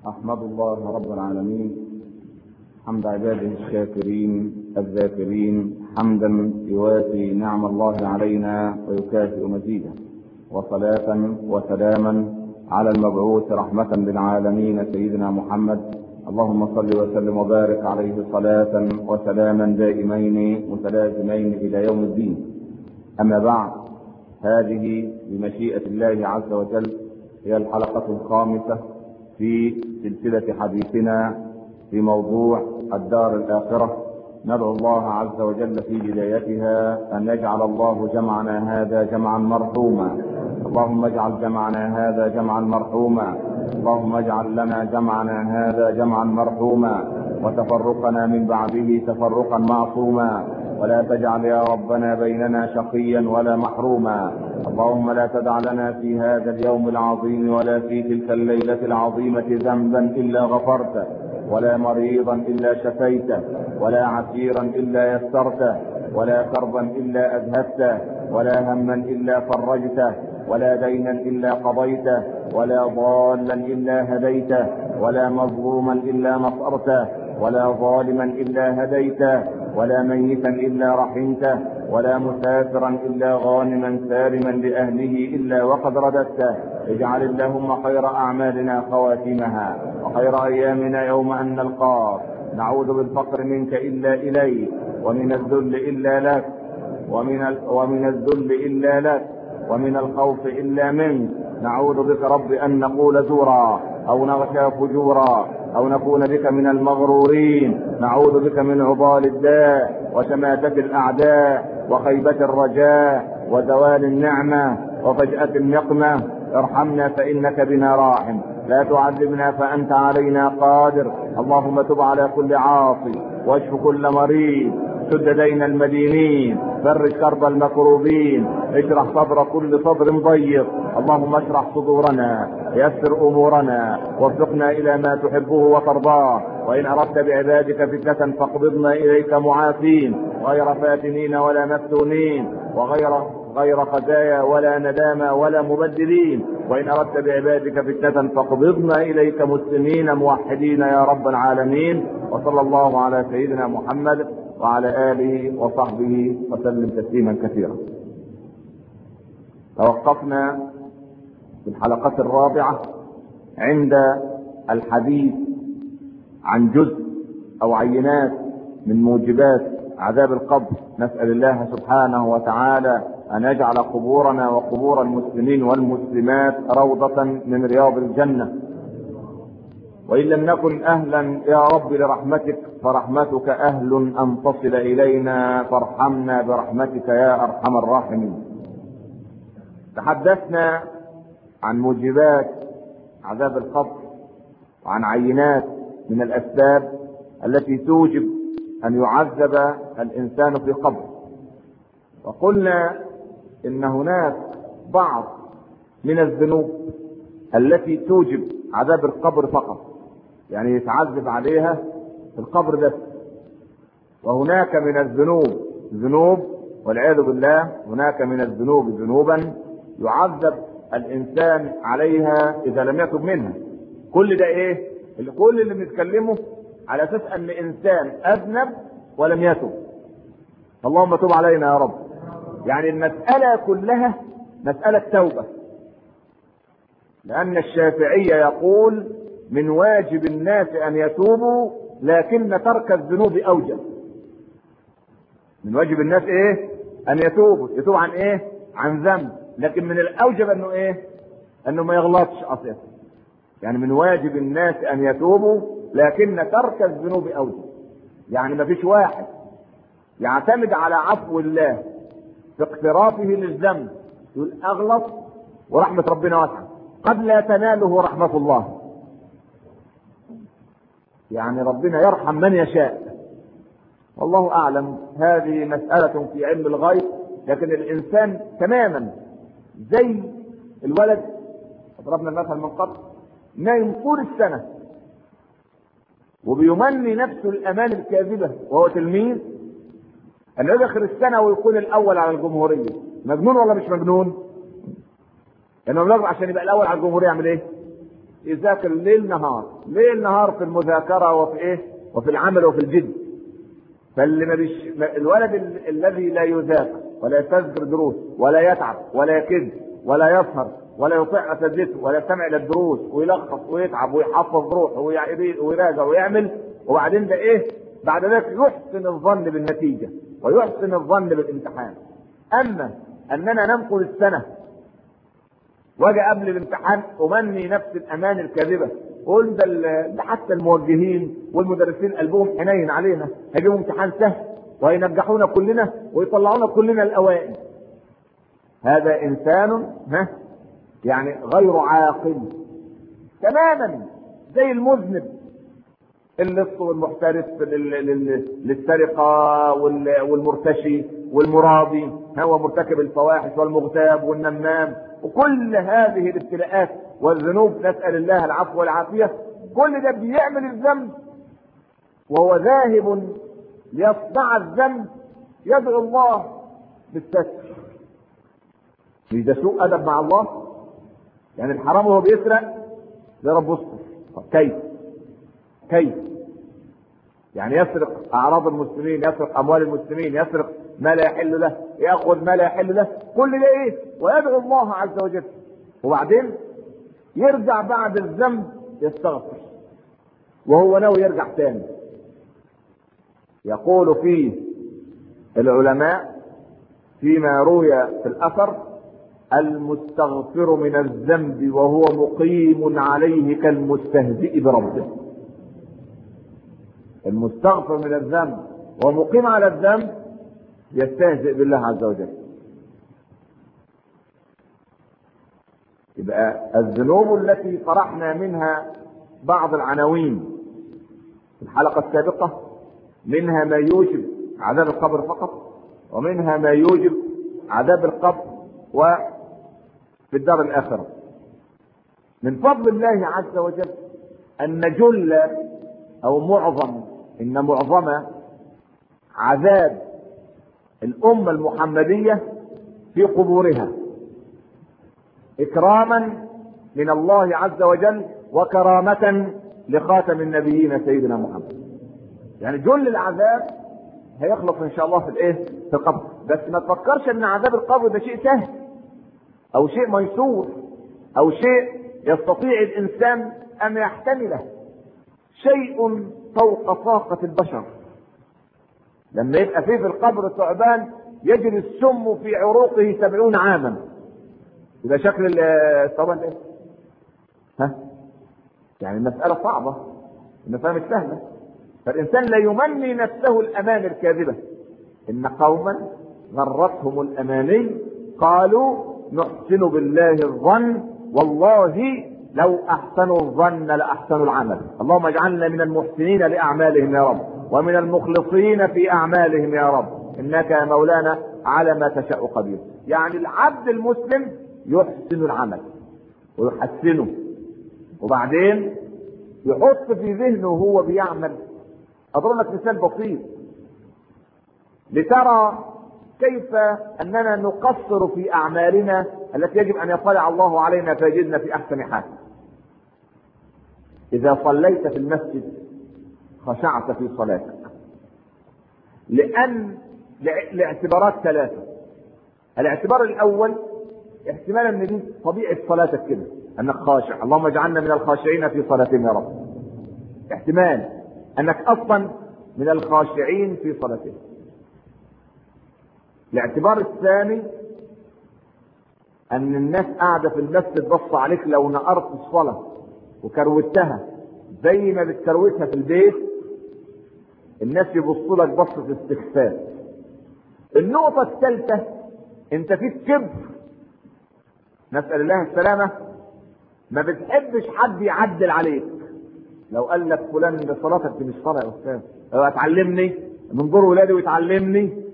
أحمد الله رب العالمين حمد عباده الشاكرين الذاكرين حمدا يوافي نعم الله علينا ويكافئ مزيده، وصلاة وسلاما على المبعوث رحمة للعالمين سيدنا محمد. اللهم صل وسلم وبارك عليه صلاة وسلاما دائمين متلازمين إلى يوم الدين. أما بعد، هذه بمشيئة الله عز وجل هي الحلقة الخامسة في سلسلة حديثنا في موضوع الدار الآخرة. ندعو الله عز وجل في بدايتها أن يجعل الله جمعنا هذا جمعا مرحوما. اللهم اجعل جمعنا هذا جمعا مرحوما. اللهم اجعل لنا جمعنا هذا جمعا مرحوما وتفرقنا من بعده تفرقا معصوما، ولا تجعل يا ربنا بيننا شقيا ولا محروما. اللهم لا تدع لنا في هذا اليوم العظيم ولا في تلك الليلة العظيمة ذنبا إلا غفرته، ولا مريضا إلا شفيته، ولا عسيرا إلا يسرته، ولا كربا إلا أذهبته، ولا هما إلا فرجته، ولا دينا إلا قضيته، ولا ضالا إلا هديته، ولا مظلوما إلا نصرته، ولا ظالما إلا هديته، ولا ميتا إلا رحمته، ولا مسافرا إلا غانما سالما لأهله إلا وقد رددته. اجعل اللهم خير أعمالنا خواتمها وخير أيامنا يوم أن نلقاك. نعوذ بالفقر منك إلا إليك، ومن الذل إلا لك، ومن الذل إلا لك، ومن الخوف إلا منك. نعوذ بك رب أن نقول زورا أو نغشى فجورا أو نكون بك من المغرورين. نعوذ بك من عضال الداء وشماتة الأعداء وخيبة الرجاء وزوال النعمة وفجأة النقمة. ارحمنا فإنك بنا راحم، لا تعذبنا فأنت علينا قادر. اللهم تب على كل عاصي، واشف كل مريض، سد دين المدينين، فرج كرب المكروبين، اشرح صدر كل صدر ضيق. اللهم اشرح صدورنا، يسر امورنا، وفقنا الى ما تحبه وترضاه. وان اردت بعبادك فتنة فاقبضنا اليك معافين، غير فاتنين ولا مفتونين، وغير خزايا ولا ندامة ولا مبدلين. وإن أردت بعبادك فتنة فاقبضنا إليك مسلمين موحدين يا رب العالمين. وصلى الله على سيدنا محمد وعلى آله وصحبه وسلم تسليما كثيرا. توقفنا في الحلقة الرابعة عند الحديث عن جزء أو عينات من موجبات عذاب القبر. نسأل الله سبحانه وتعالى أن يجعل قبورنا وقبور المسلمين والمسلمات روضة من رياض الجنة. وإن لم نكن أهلا يا رب لرحمتك فرحمتك أهل أن تصل إلينا، فارحمنا برحمتك يا أرحم الراحمين. تحدثنا عن موجبات عذاب القبر وعن عينات من الأسباب التي توجب أن يعذب الإنسان في قبره. وقلنا إن هناك بعض من الذنوب التي توجب عذاب القبر فقط، يعني يتعذب عليها في القبر بس. وهناك من الذنوب ذنوب والعياذ بالله، هناك من الذنوب ذنوبا يعذب الإنسان عليها إذا لم يتب منها. كل ده إيه؟ كل اللي بنتكلمه على أساس أن إنسان أذنب ولم يتب. اللهم تب علينا يا رب. يعني المسألة كلها مسألة توبة، لأن الشافعي يقول من واجب الناس أن يتوبوا لكن ترك الذنوب أوجب. من واجب الناس إيه؟ أن يتوبوا. يتوب عن إيه؟ عن ذنب. لكن من الأوجب أنه إيه؟ أنه ما يغلطش أصلا. يعني من واجب الناس أن يتوبوا لكن ترك الذنوب أوجب. يعني ما فيش واحد يعتمد على عفو الله في اقترافه للذنب يقول أغلط ورحمة ربنا واسعة قد لا تناله رحمة الله. يعني ربنا يرحم من يشاء، والله أعلم. هذه مسألة في علم الغيب. لكن الإنسان تماما زي الولد، ضربنا المثل من قبل، نايم طول السنة وبيمني نفسه الأمان الكاذبة وهو تلميذ أن يدخل السنة ويكون الأول على الجمهورية. مجنون ولا مش مجنون؟ لأنه يعني عشان يبقى الأول على الجمهورية يعمل إيه؟ يذاكر ليل نهار ليل نهار في المذاكره وفي ايه وفي العمل وفي الجد. فاللي الولد الذي لا يذاكر ولا يستذكر دروس ولا يتعب ولا يكد ولا يسهر ولا يطيع اساتذته ولا يستمع الى الدروس ويلخص ويتعب ويحفظ روحه ويراجع ويعمل، وبعدين ده ايه بعد ذلك يحسن الظن بالنتيجه ويحسن الظن بالامتحان. اما اننا ننقل السنه واجي قبل الامتحان امني نفس الامان الكاذبه، قول ده حتى الموجهين والمدرسين قلبهم حنين علينا، هيجيبوا امتحان سهل وهينجحونا كلنا ويطلعونا كلنا الاوائل. هذا انسان يعني غير عاقل تماما، زي المذنب اللص والمحترف للسرقه والمرتشي والمراضي هو مرتكب الفواحش والمغتاب والنمام وكل هذه الابتلاءات والذنوب، نسأل الله العفو والعافية. كل ده بيعمل الذنب وهو ذاهب ليصنع الذنب يدعو الله بالستر. مش ده سوء أدب مع الله؟ يعني الحرام وهو بيسرق يا رب استر. طب كيف يعني يسرق أعراض المسلمين، يسرق أموال المسلمين، يسرق ما لا يحل له، يأخذ ما لا يحل له، كل ده ايه؟ ويدعو الله عز وجل، وبعدين يرجع بعد الذنب يستغفر وهو ناوي يرجع تاني. يقول فيه العلماء فيما روي في الأثر: المستغفر من الذنب وهو مقيم عليه كالمستهزئ بربه. المستغفر من الذنب وهو مقيم على الذنب يستهزئ بالله عز وجل. يبقى الذنوب التي طرحنا منها بعض العناوين في الحلقة السابقة، منها ما يوجب عذاب القبر فقط، ومنها ما يوجب عذاب القبر وفي الدار الآخرة. من فضل الله عز وجل أن جل أو معظم عذاب الأمة المحمدية في قبورها إكراما من الله عز وجل وكرامة لخاتم النبيين سيدنا محمد. يعني جل العذاب هيخلص إن شاء الله في القبر. بس ما تفكرش أن عذاب القبر ده شيء سهل أو شيء ميسور أو شيء يستطيع الإنسان أن يحتمله، شيء فوق طاقة البشر. لما يبقى فيه في القبر ثعبان يجري السم في عروقه 70 عاما، يبقى شكل الثعبان ايه؟ يعني المسألة صعبة، المسألة مش سهلة. فالإنسان لا يمني نفسه الأمان الكاذبة. إن قوما غرتهم الأماني قالوا نحسن بالله الظن والله لو أحسنوا الظن لأحسنوا العمل. اللهم اجعلنا من المحسنين لأعمالهم يا رب، ومن المخلصين في أعمالهم يا رب، إنك يا مولانا على ما تشاء قدير. يعني العبد المسلم يحسن العمل ويحسنه، وبعدين يحط في ذهنه وهو بيعمل. أضرب لك مثال بسيط لترى كيف أننا نقصر في أعمالنا التي يجب أن يطلع الله علينا فيجدنا في أحسن حال. إذا صليت في المسجد خشعت في صلاتك لاعتبارات ثلاثة. الاعتبار الأول احتمال ان دي طبيعة صلاتك كده، انك خاشع، اللهم اجعلنا من الخاشعين في صلاتهم يا رب. احتمال انك اصلا من الخاشعين في صلاتهم. الاعتبار الثاني ان الناس قاعدة في المسجد بص عليك لو نقرت الصلاة وكروتها زي ما بتكروتها في البيت، الناس يبصوا لك بصة استخفاف. النقطة الثالثة انت فيك كبر، نسأل الله السلامة، ما بتحبش حد يعدل عليك. لو قال لك فلان ده صلاتك مش صلاة يا استاذ، لو هتعلمني من دور ولادي ويتعلمني،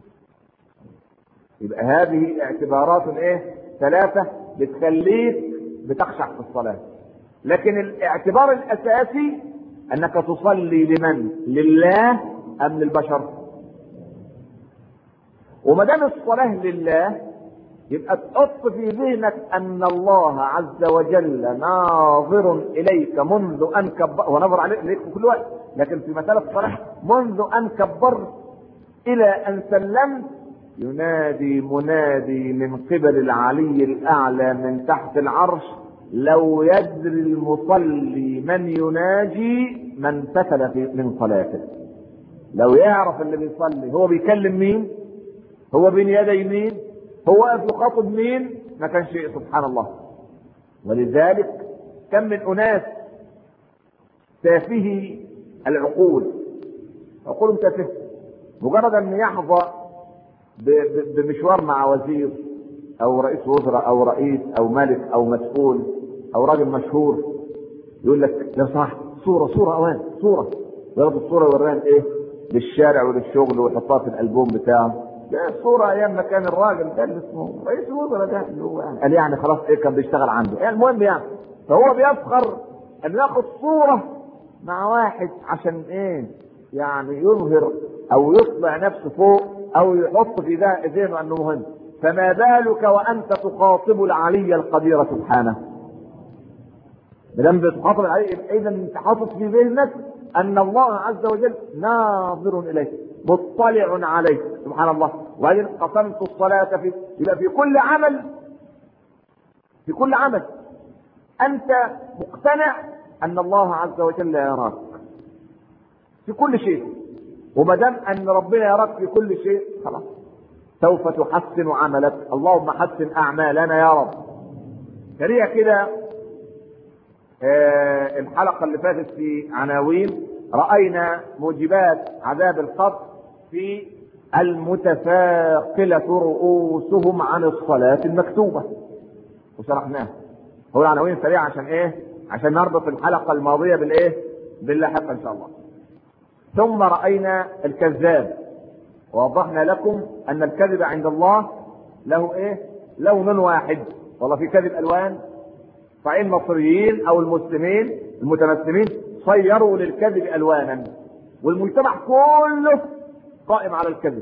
يبقى هذه اعتبارات ثلاثة بتخليك بتخشع في الصلاة. لكن الاعتبار الاساسي انك تصلي لمن؟ لله ام للبشر؟ وما دام الصلاة لله يبقى تحط في ذهنك ان الله عز وجل ناظر اليك منذ ان كبر، ونظر عليك في كل وقت، لكن في مسألة الصلاة منذ ان كبرت الى ان سلمت ينادي منادي من قبل العلي الاعلى من تحت العرش: لو يدري المصلي من يناجي من فتل من صلاته. لو يعرف اللي بيصلي هو بيكلم مين، هو بين يدي مين، هو يخاطب مين، ما كان شيء. سبحان الله. ولذلك كم من اناس تافهي العقول، عقولهم تافهه، مجرد ان يحظى بمشوار مع وزير او رئيس وزراء او رئيس او ملك او مسؤول او راجل مشهور، يقول لك لو صح صورة اوان صورة، وياخد الصورة يوريها ايه للشارع وللشغل ويحطها في الالبوم بتاعه. لا، الصورة ايام ما كان الراجل ده اللي اسمه رئيس الوزراء ده اللي هو قال يعني خلاص ايه كان بيشتغل عنده، يعني المهم يعني. فهو بيفخر ان ياخد صورة مع واحد عشان ايه؟ يعني يظهر او يطلع نفسه فوق او يحط في ذهنه انه مهم. فما بالك وانت تخاطب العلي القدير سبحانه؟ لما تخاطب العلي اذا انت حاطط في ذهنك ان الله عز وجل ناظر اليك مطلع عليك. سبحان الله. وبعدين قسمت الصلاة يبقى في كل عمل انت مقتنع ان الله عز وجل يراك في كل شيء، وما دام ان ربنا يراك في كل شيء خلاص سوف تحسن عملك. اللهم حسن اعمالنا يا رب. سريع كده الحلقة اللي فاتت في عناوين رأينا موجبات عذاب القبر في المتثاقلة رؤوسهم عن الصلاة المكتوبة، وشرحناها. هو العناوين سريعة عشان ايه؟ عشان نربط الحلقة الماضية بالايه؟ باللاحقة ان شاء الله. ثم رأينا الكذاب، ووضحنا لكم ان الكذب عند الله له ايه؟ لون واحد. والله في كذب الوان، فإن المصريين او المسلمين المتمسلمين صيروا للكذب الوانا، والمجتمع كله قائم على الكذب.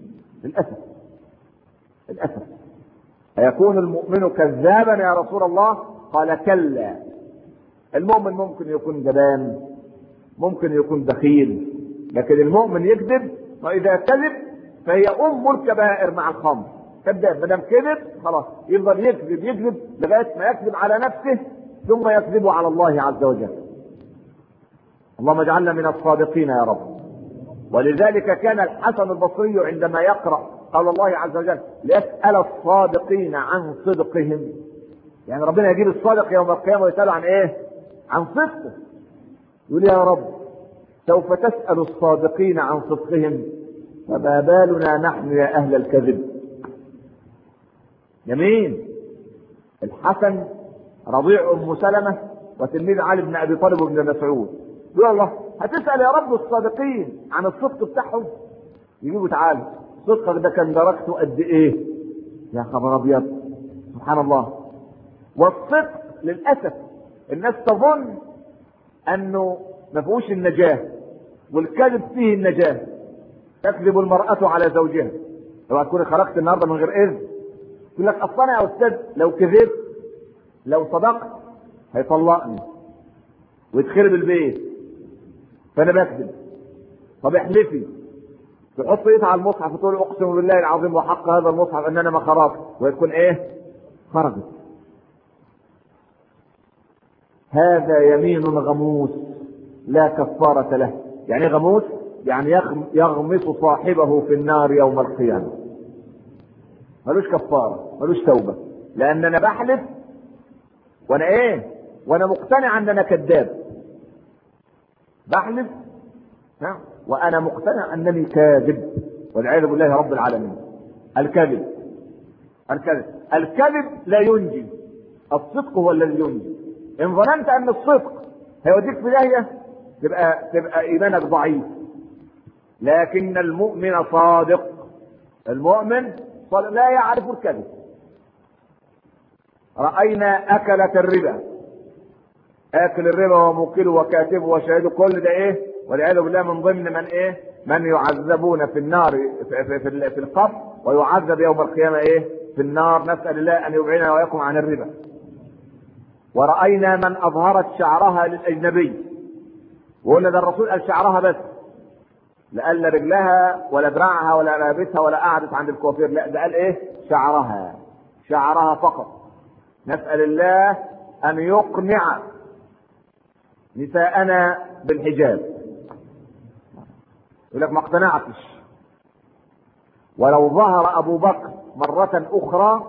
للأسف أيكون المؤمن كذابا يا رسول الله؟ قال كلا. المؤمن ممكن يكون جبان، ممكن يكون بخيل، لكن المؤمن يكذب، وإذا كذب فهي الكبائر مع الخمر. كذاب ما دام كذب خلاص يفضل يكذب لغايه ما يكذب على نفسه ثم يكذب على الله عز وجل. اللهم اجعلنا من الصادقين يا رب. ولذلك كان الحسن البصري عندما يقرأ قول الله عز وجل: ليسأل الصادقين عن صدقهم، يعني ربنا يجيب الصادق يوم القيامة ويسأل عن ايه؟ عن صدقه. يقول يا رب سوف تسأل الصادقين عن صدقهم، فما بالنا نحن يا أهل الكذب. يمين الحسن رضيع ام سلمة وتلميذ علي بن ابي طالب وابن مسعود، يقول الله هتسأل يا رب الصادقين عن الصدق بتاعهم؟ يجيبوا تعالى صدقك ده كان درجته قد ايه؟ يا خبر ابيض. سبحان الله. والصدق للاسف الناس تظن انه ما فيهوش النجاة، والكذب فيه النجاة. تكذب المرأة على زوجها. لو تكوني خرجت النهارده من غير اذن يقول لك اصلا يا استاذ لو كذبت لو صدقت هيطلقني ويتخرب البيت فانا بكذب. طب احلفي، تحط ايدها على المصحف وتقول اقسم بالله العظيم وحق هذا المصحف ان انا ما خرجت، ويكون ايه؟ خرجت. هذا يمين غموس لا كفارة له. يعني غموس يعني يغمس صاحبه في النار يوم القيامة، ملوش كفارة ملوش توبة. لان انا بحلف وانا ايه؟ وانا مقتنع ان انا كذاب. بحلف وانا مقتنع انني كاذب، والعياذ بالله رب العالمين. الكذب لا ينجي، الصدق هو الذي ينجي. ان ظننت ان الصدق هيوديك في داهية تبقى ايمانك ضعيف. لكن المؤمن صادق، المؤمن صادق لا يعرف الكذب. رأينا أكلة الربا، آكل الربا وموكله وكاتبه وشاهده، كل ده ايه؟ والعياذ بالله من ضمن من ايه؟ من يعذبون في النار في القبر ويعذب يوم القيامة ايه؟ في النار، نسأل الله أن يبعدنا وإياكم عن الربا. ورأينا من أظهرت شعرها للأجنبي، وقلنا ده الرسول قال شعرها بس، لا قال لا رجلها ولا دراعها ولا رقبتها ولا قعدت عند الكوافير، لا ده قال ايه؟ شعرها، شعرها فقط. نسأل الله أن يقنع نساءنا بالحجاب. يقول لك ما اقتنعتش، ولو ظهر أبو بكر مرة أخرى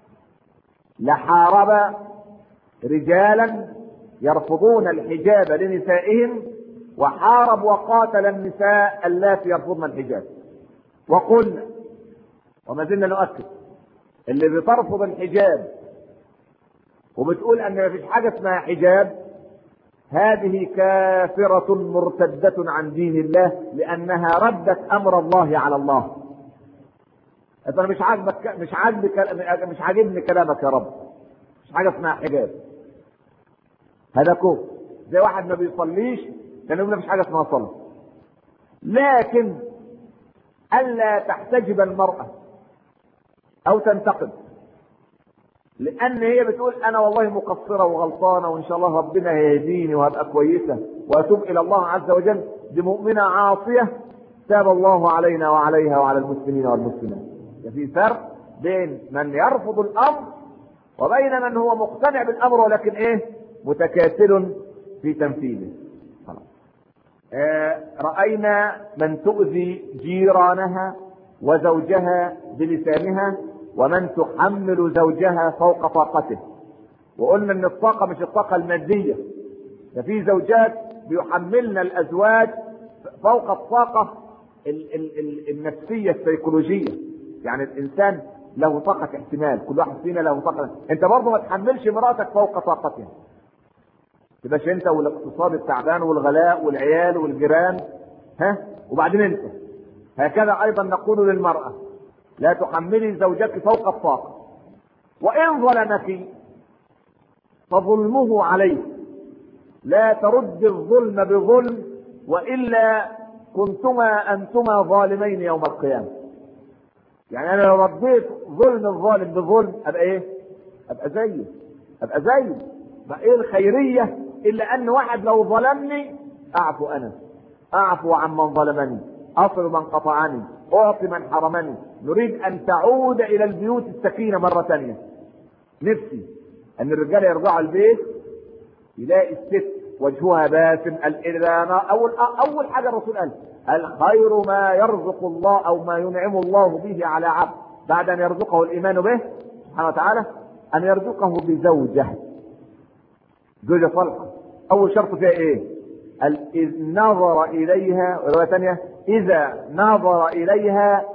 لحارب رجالا يرفضون الحجاب لنسائهم، وحارب وقاتل النساء اللاتي يرفضن الحجاب. وقلنا وما زلنا نؤكد، اللي بترفض الحجاب وبتقول ان ما فيش حاجه اسمها حجاب، هذه كافره مرتده عن دين الله، لانها ردت امر الله على الله. انا مش عاجبني كلامك يا رب، مش حاجه اسمها حجاب. هذا كفر. زي واحد ما بيصليش كان يقول مفيش حاجه اسمها صلاه. لكن الا تحتجب المراه او تنتقد، لان هي بتقول انا والله مقصره وغلطانه وان شاء الله ربنا هيهديني وهبقى كويسه واتوب الى الله عز وجل، دي مؤمنه عاصيه تاب الله علينا وعليها وعلى المسلمين والمسلمات. في فرق بين من يرفض الامر وبين من هو مقتنع بالامر ولكن ايه؟ متكاسل في تنفيذه. رأينا من تؤذي جيرانها وزوجها بلسانها، ومن تحمل زوجها فوق طاقته. وقلنا ان الطاقة مش الطاقة المادية، ده في زوجات بيحملن الازواج فوق الطاقة النفسية السيكولوجية. يعني الانسان له طاقة احتمال، كل واحد فينا له طاقة. انت برضه ما تحملش مراتك فوق طاقتها، تبقاش انت والاقتصاد التعبان والغلاء والعيال والجيران وبعدين انت. هكذا ايضا نقول للمرأة، لا تحملي زوجك فوق الطاقة، وان ظلمك فظلمه عليه، لا ترد الظلم بظلم، والا كنتما انتما ظالمين يوم القيامة. يعني انا لو رديت ظلم الظالم بظلم ابقى ايه؟ ابقى زيه. بقى ايه الخيرية الا ان واحد لو ظلمني اعفو، انا اعفو عن من ظلمني، اصل من قطعني، اعطي من حرمني. نريد ان تعود الى البيوت السكينة مرة ثانية. نفسي ان الرجال يرجعوا البيت يلاقي الست وجهها باسم. اول حاجة الرسول قال الخير ما يرزق الله او ما ينعم الله به على عبد بعد ان يرزقه الايمان به سبحانه وتعالى، ان يرزقه بزوجه، زوجة صالحة. اول شرط فيها ايه؟ إذ نظر اليها. ورواية ثانية اذا نظر اليها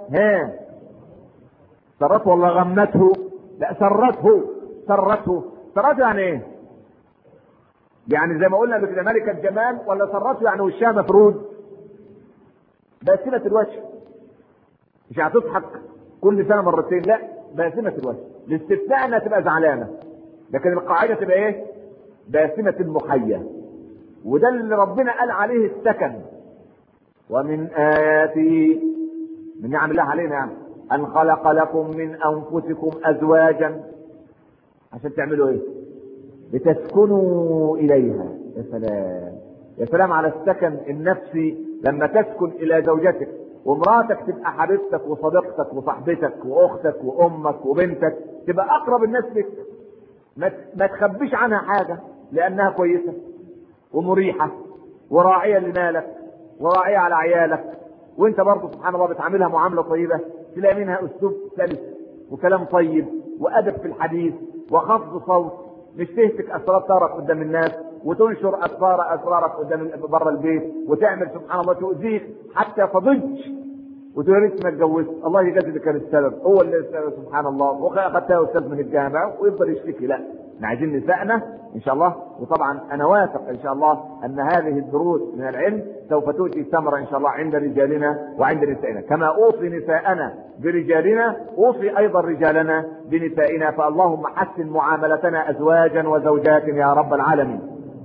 سرته ولا غمته؟ لا سرته يعني ايه؟ يعني زي ما قلنا بكده ملكة جمال، ولا سرته يعني وشها مفرود باسمة الوجه، مش هتضحك كل سنة مرتين، لا باسمة الوجه. الاستثناء انها تبقى زعلانة، لكن القاعدة تبقى ايه؟ باسمة المحيا. وده اللي ربنا قال عليه السكن. ومن آياته، من نعم الله علينا يعني، أن خلق لكم من أنفسكم أزواجا، عشان تعملوا إيه؟ لتسكنوا إليها. يا سلام يا سلام على السكن النفسي لما تسكن إلى زوجتك، ومراتك تبقى حبيبتك وصديقتك وصاحبتك وأختك وأمك وبنتك، تبقى أقرب الناس لك، ما تخبيش عنها حاجة، لأنها كويسة ومريحة وراعية لمالك وراعية على عيالك، وانت برضه سبحان الله بتعاملها معاملة طيبة، تلاقي منها اسلوب سلس وكلام طيب وادب في الحديث وخفض صوت، مش تهتك اسرارك قدام الناس وتنشر اسرارك قدام بره البيت، وتعمل سبحان الله تؤذيك حتى تضج وتقول يا ريت ما اتجوزت، الله يجازي اللي كان السبب، هو اللي السبب سبحان الله، واخدتها استاذ من الجامعه ويفضل يشتكي. لا، احنا عايزين نسائنا ان شاء الله. وطبعا انا واثق ان شاء الله ان هذه الدروس من العلم سوف تؤتي ثمره ان شاء الله عند رجالنا وعند نسائنا، كما اوصي نساءنا برجالنا اوصي ايضا رجالنا بنسائنا. فاللهم حسن معاملتنا ازواجا وزوجات يا رب العالمين.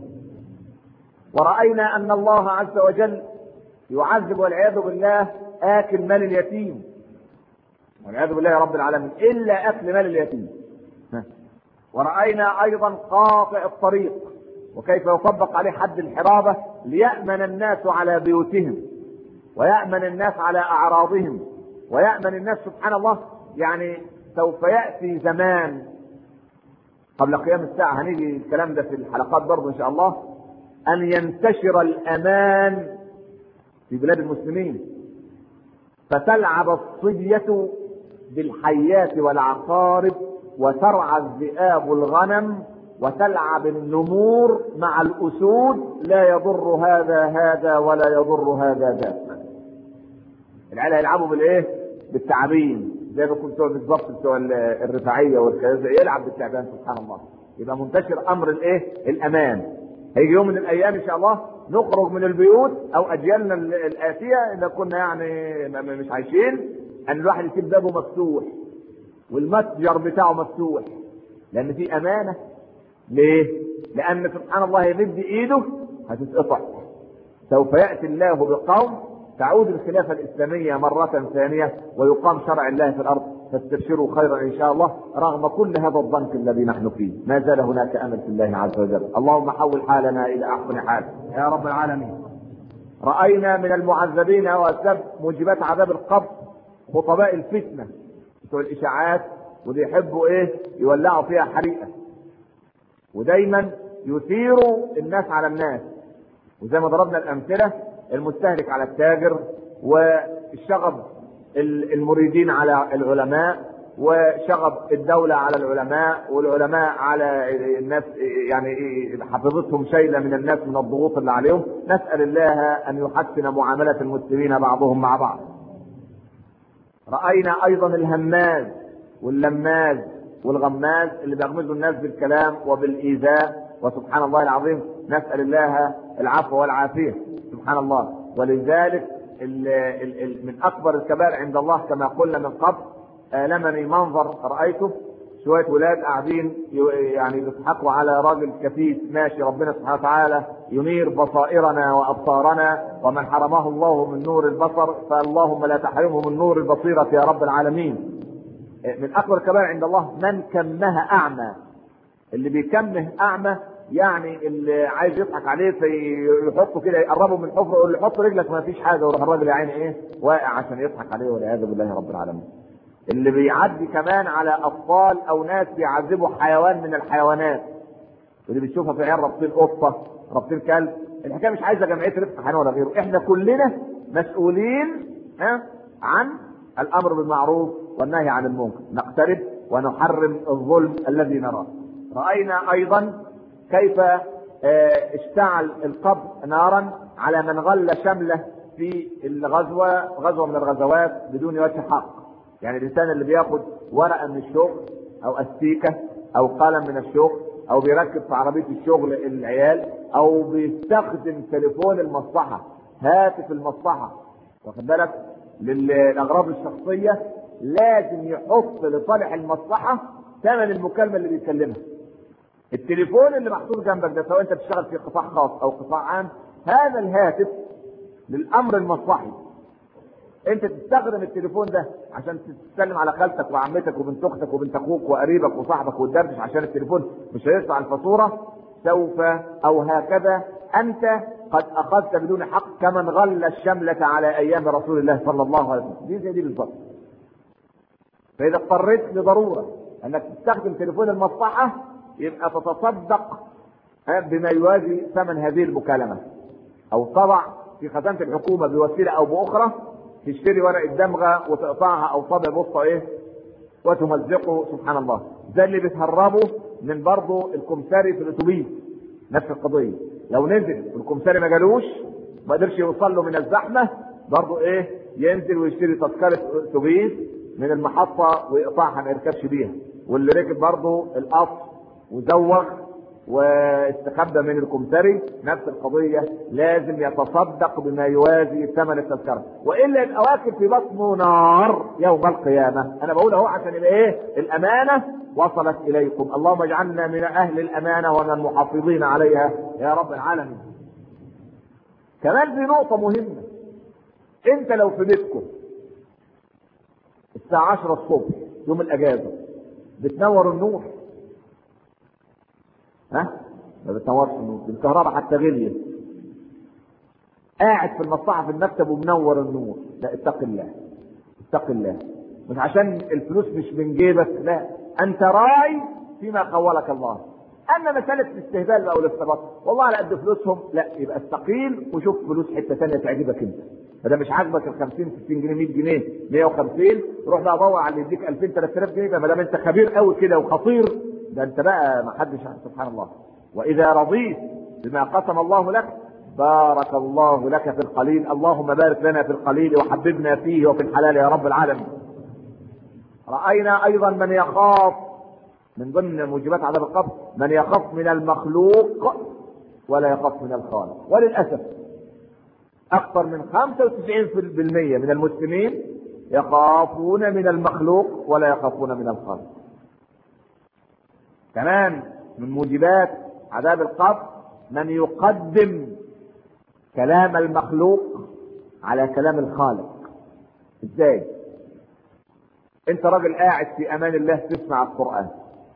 ورأينا ان الله عز وجل يعذب والعياذ بالله آكل مال اليتيم، والعياذ بالله رب العالمين، الا اكل مال اليتيم. ورأينا ايضا قاطع الطريق وكيف يطبق عليه حد الحرابة ليأمن الناس على بيوتهم، ويأمن الناس على اعراضهم، ويأمن الناس سبحان الله. يعني سوف يأتي زمان قبل قيام الساعة، هنيجي الكلام ده في الحلقات برضه ان شاء الله، ان ينتشر الامان في بلاد المسلمين، فتلعب الصبية بالحيات والعقارب، وترعى الذئاب الغنم، وتلعب النمور مع الاسود، لا يضر هذا ولا يضر هذا ذاك. العيال هيلعبوا بالايه؟ بالتعابين، زي ما كنتوا بالظبط بتوع الرفاعيه والكذا، يلعب بالتعبان سبحان الله. يبقى منتشر امر الايه؟ الامان. هيجي يوم من الايام ان شاء الله نخرج من البيوت او اجيالنا الاتيه اذا كنا يعني مش عايشين، ان الواحد يسيب بابه مفتوح والمتجر بتاعه مفتوح، لان في امانه. ليه؟ لان سبحان الله يمد ايده هتتقطع. سوف ياتي الله بقوم تعود الخلافة الإسلامية مرة ثانية ويقام شرع الله في الأرض، فاستبشروا خيرا إن شاء الله. رغم كل هذا الضنك الذي نحن فيه ما زال هناك أمل في الله عز وجل. اللهم حول حالنا إلى أحسن حال يا رب العالمين. رأينا من المعذبين وأسباب موجبات عذاب القبر خطباء الفتنة بتوع الإشاعات، واللي يحبوا إيه؟ يولعوا فيها حريقة، ودايما يثيروا الناس على الناس. وزي ما ضربنا الأمثلة، المستهلك على التاجر، والشغب المريدين على العلماء، وشغب الدولة على العلماء، والعلماء على الناس، يعني حفظتهم شيلة من الناس من الضغوط اللي عليهم. نسأل الله أن يحسن معاملة المسلمين بعضهم مع بعض. رأينا أيضا الهماز واللماز والغماز اللي بيغمزوا الناس بالكلام وبالإيذاء، وسبحان الله العظيم نسأل الله العفو والعافية سبحان الله. ولذلك من أكبر الكبائر عند الله كما قلنا من قبل، آلمني منظر رأيته شوية ولاد قاعدين يعني بيضحكوا على راجل كفيف ماشي. ربنا سبحانه وتعالى ينير بصائرنا وأبصارنا، ومن حرمه الله من نور البصر فاللهم لا تحرمه من نور البصيرة يا رب العالمين. من أكبر الكبائر عند الله من كمه أعمى. اللي بيكمه أعمى يعني اللي عايز يضحك عليه فيحطه كده، يقربه من حفره يقول له حط رجلك ما فيش حاجه، ويروح الراجل يا عيني ايه واقع عشان يضحك عليه، والعياذ بالله رب العالمين. اللي بيعدي كمان على اطفال او ناس بيعذبوا حيوان من الحيوانات، واللي بتشوفها في عيال رابطين قطه رابطين كلب. الحكايه مش عايزه جمعيه رفق حيوان ولا غيره، احنا كلنا مسؤولين عن الامر بالمعروف والنهي عن المنكر، نقترب ونحرم الظلم الذي نراه. راينا ايضا كيف اشتعل القبر نارا على من غل شمله في غزوه من الغزوات بدون وجه حق. يعني الانسان اللي بياخد ورقه من الشغل او استيكه او قلم من الشغل او بيركب في عربيه الشغل العيال او بيستخدم تليفون المصلحه، هاتف المصلحه، واخد بالك، للاغراض الشخصيه، لازم يحط لصالح المصلحه ثمن المكالمه اللي بيكلمها. التليفون اللي محطوط جنبك ده سواء انت بتشتغل في قطاع خاص او قطاع عام، هذا الهاتف للامر المصلحي. انت تستخدم التليفون ده عشان تتكلم على خالتك وعمتك وبنت اختك وبنت اخوك وقريبك وصاحبك وتدردش عشان التليفون مش هيدفع الفاتوره، سوف او هكذا انت قد اخذت بدون حق كمن غل الشمله على ايام رسول الله صلى الله عليه وسلم. دي زي دي بالظبط. فاذا اضطريت لضروره انك تستخدم تليفون المصلحه يبقى تتصدق بما يوازي ثمن هذه المكالمه، او طبع في خزانه الحكومه بوسيله او باخرى، تشتري ورقه دمغه وتقطعها او طابع بوسطه وتمزقه سبحان الله. ده اللي بتهربه من برضه الكمساري في الاتوبيس، نفس القضيه. لو نزل والكمساري ما جالوش ما قدرش يوصل له من الزحمه، برضه ينزل ويشتري تذكره اتوبيس من المحطه ويقطعها ما يركبش بيها. واللي ركب برضه القطر وزوغ واستخبى من الكمثري نفس القضيه، لازم يتصدق بما يوازي ثمن التذكره، والا يبقى واكب في بطنه نار يوم القيامه. انا بقول اهو عشان يبقى الامانه وصلت اليكم. اللهم اجعلنا من اهل الامانه ومن المحافظين عليها يا رب العالمين. كمان في نقطه مهمه، انت لو في بيتكم الساعة 10 الصبح يوم الاجازة بتنور النور؟ ها؟ ما بتنورش النور، الكهرباء حتى غليت. قاعد في المصلحة في المكتب ومنور النور، لا اتق الله، اتق الله. مش عشان الفلوس مش من جيبك، لا، انت راعي فيما قولك الله. اما مسألة الاستهبال بقى والاستباط، والله على قد فلوسهم، لا، يبقى استقيل وشوف فلوس حتة ثانية تعجبك انت. فده مش عاجبك ال 50 60 جنيه 100 جنيه 150، روح بقى دور على اللي يديك 2000 3000 جنيه. ما دام انت خبير قوي كده وخطير، ده انت بقى ما حدش. سبحان الله. واذا رضيت بما قسم الله لك بارك الله لك في القليل. اللهم بارك لنا في القليل وحببنا فيه وفي الحلال يا رب العالمين. رأينا ايضا من يخاف من ضمن موجبات عذاب القبر، من يخاف من المخلوق ولا يخاف من الخالق. وللأسف اكثر من 95% من المسلمين يخافون من المخلوق ولا يخافون من الخالق. كمان من موجبات عذاب القبر من يقدم كلام المخلوق على كلام الخالق. ازاي؟ انت راجل قاعد في امان الله تسمع القرآن،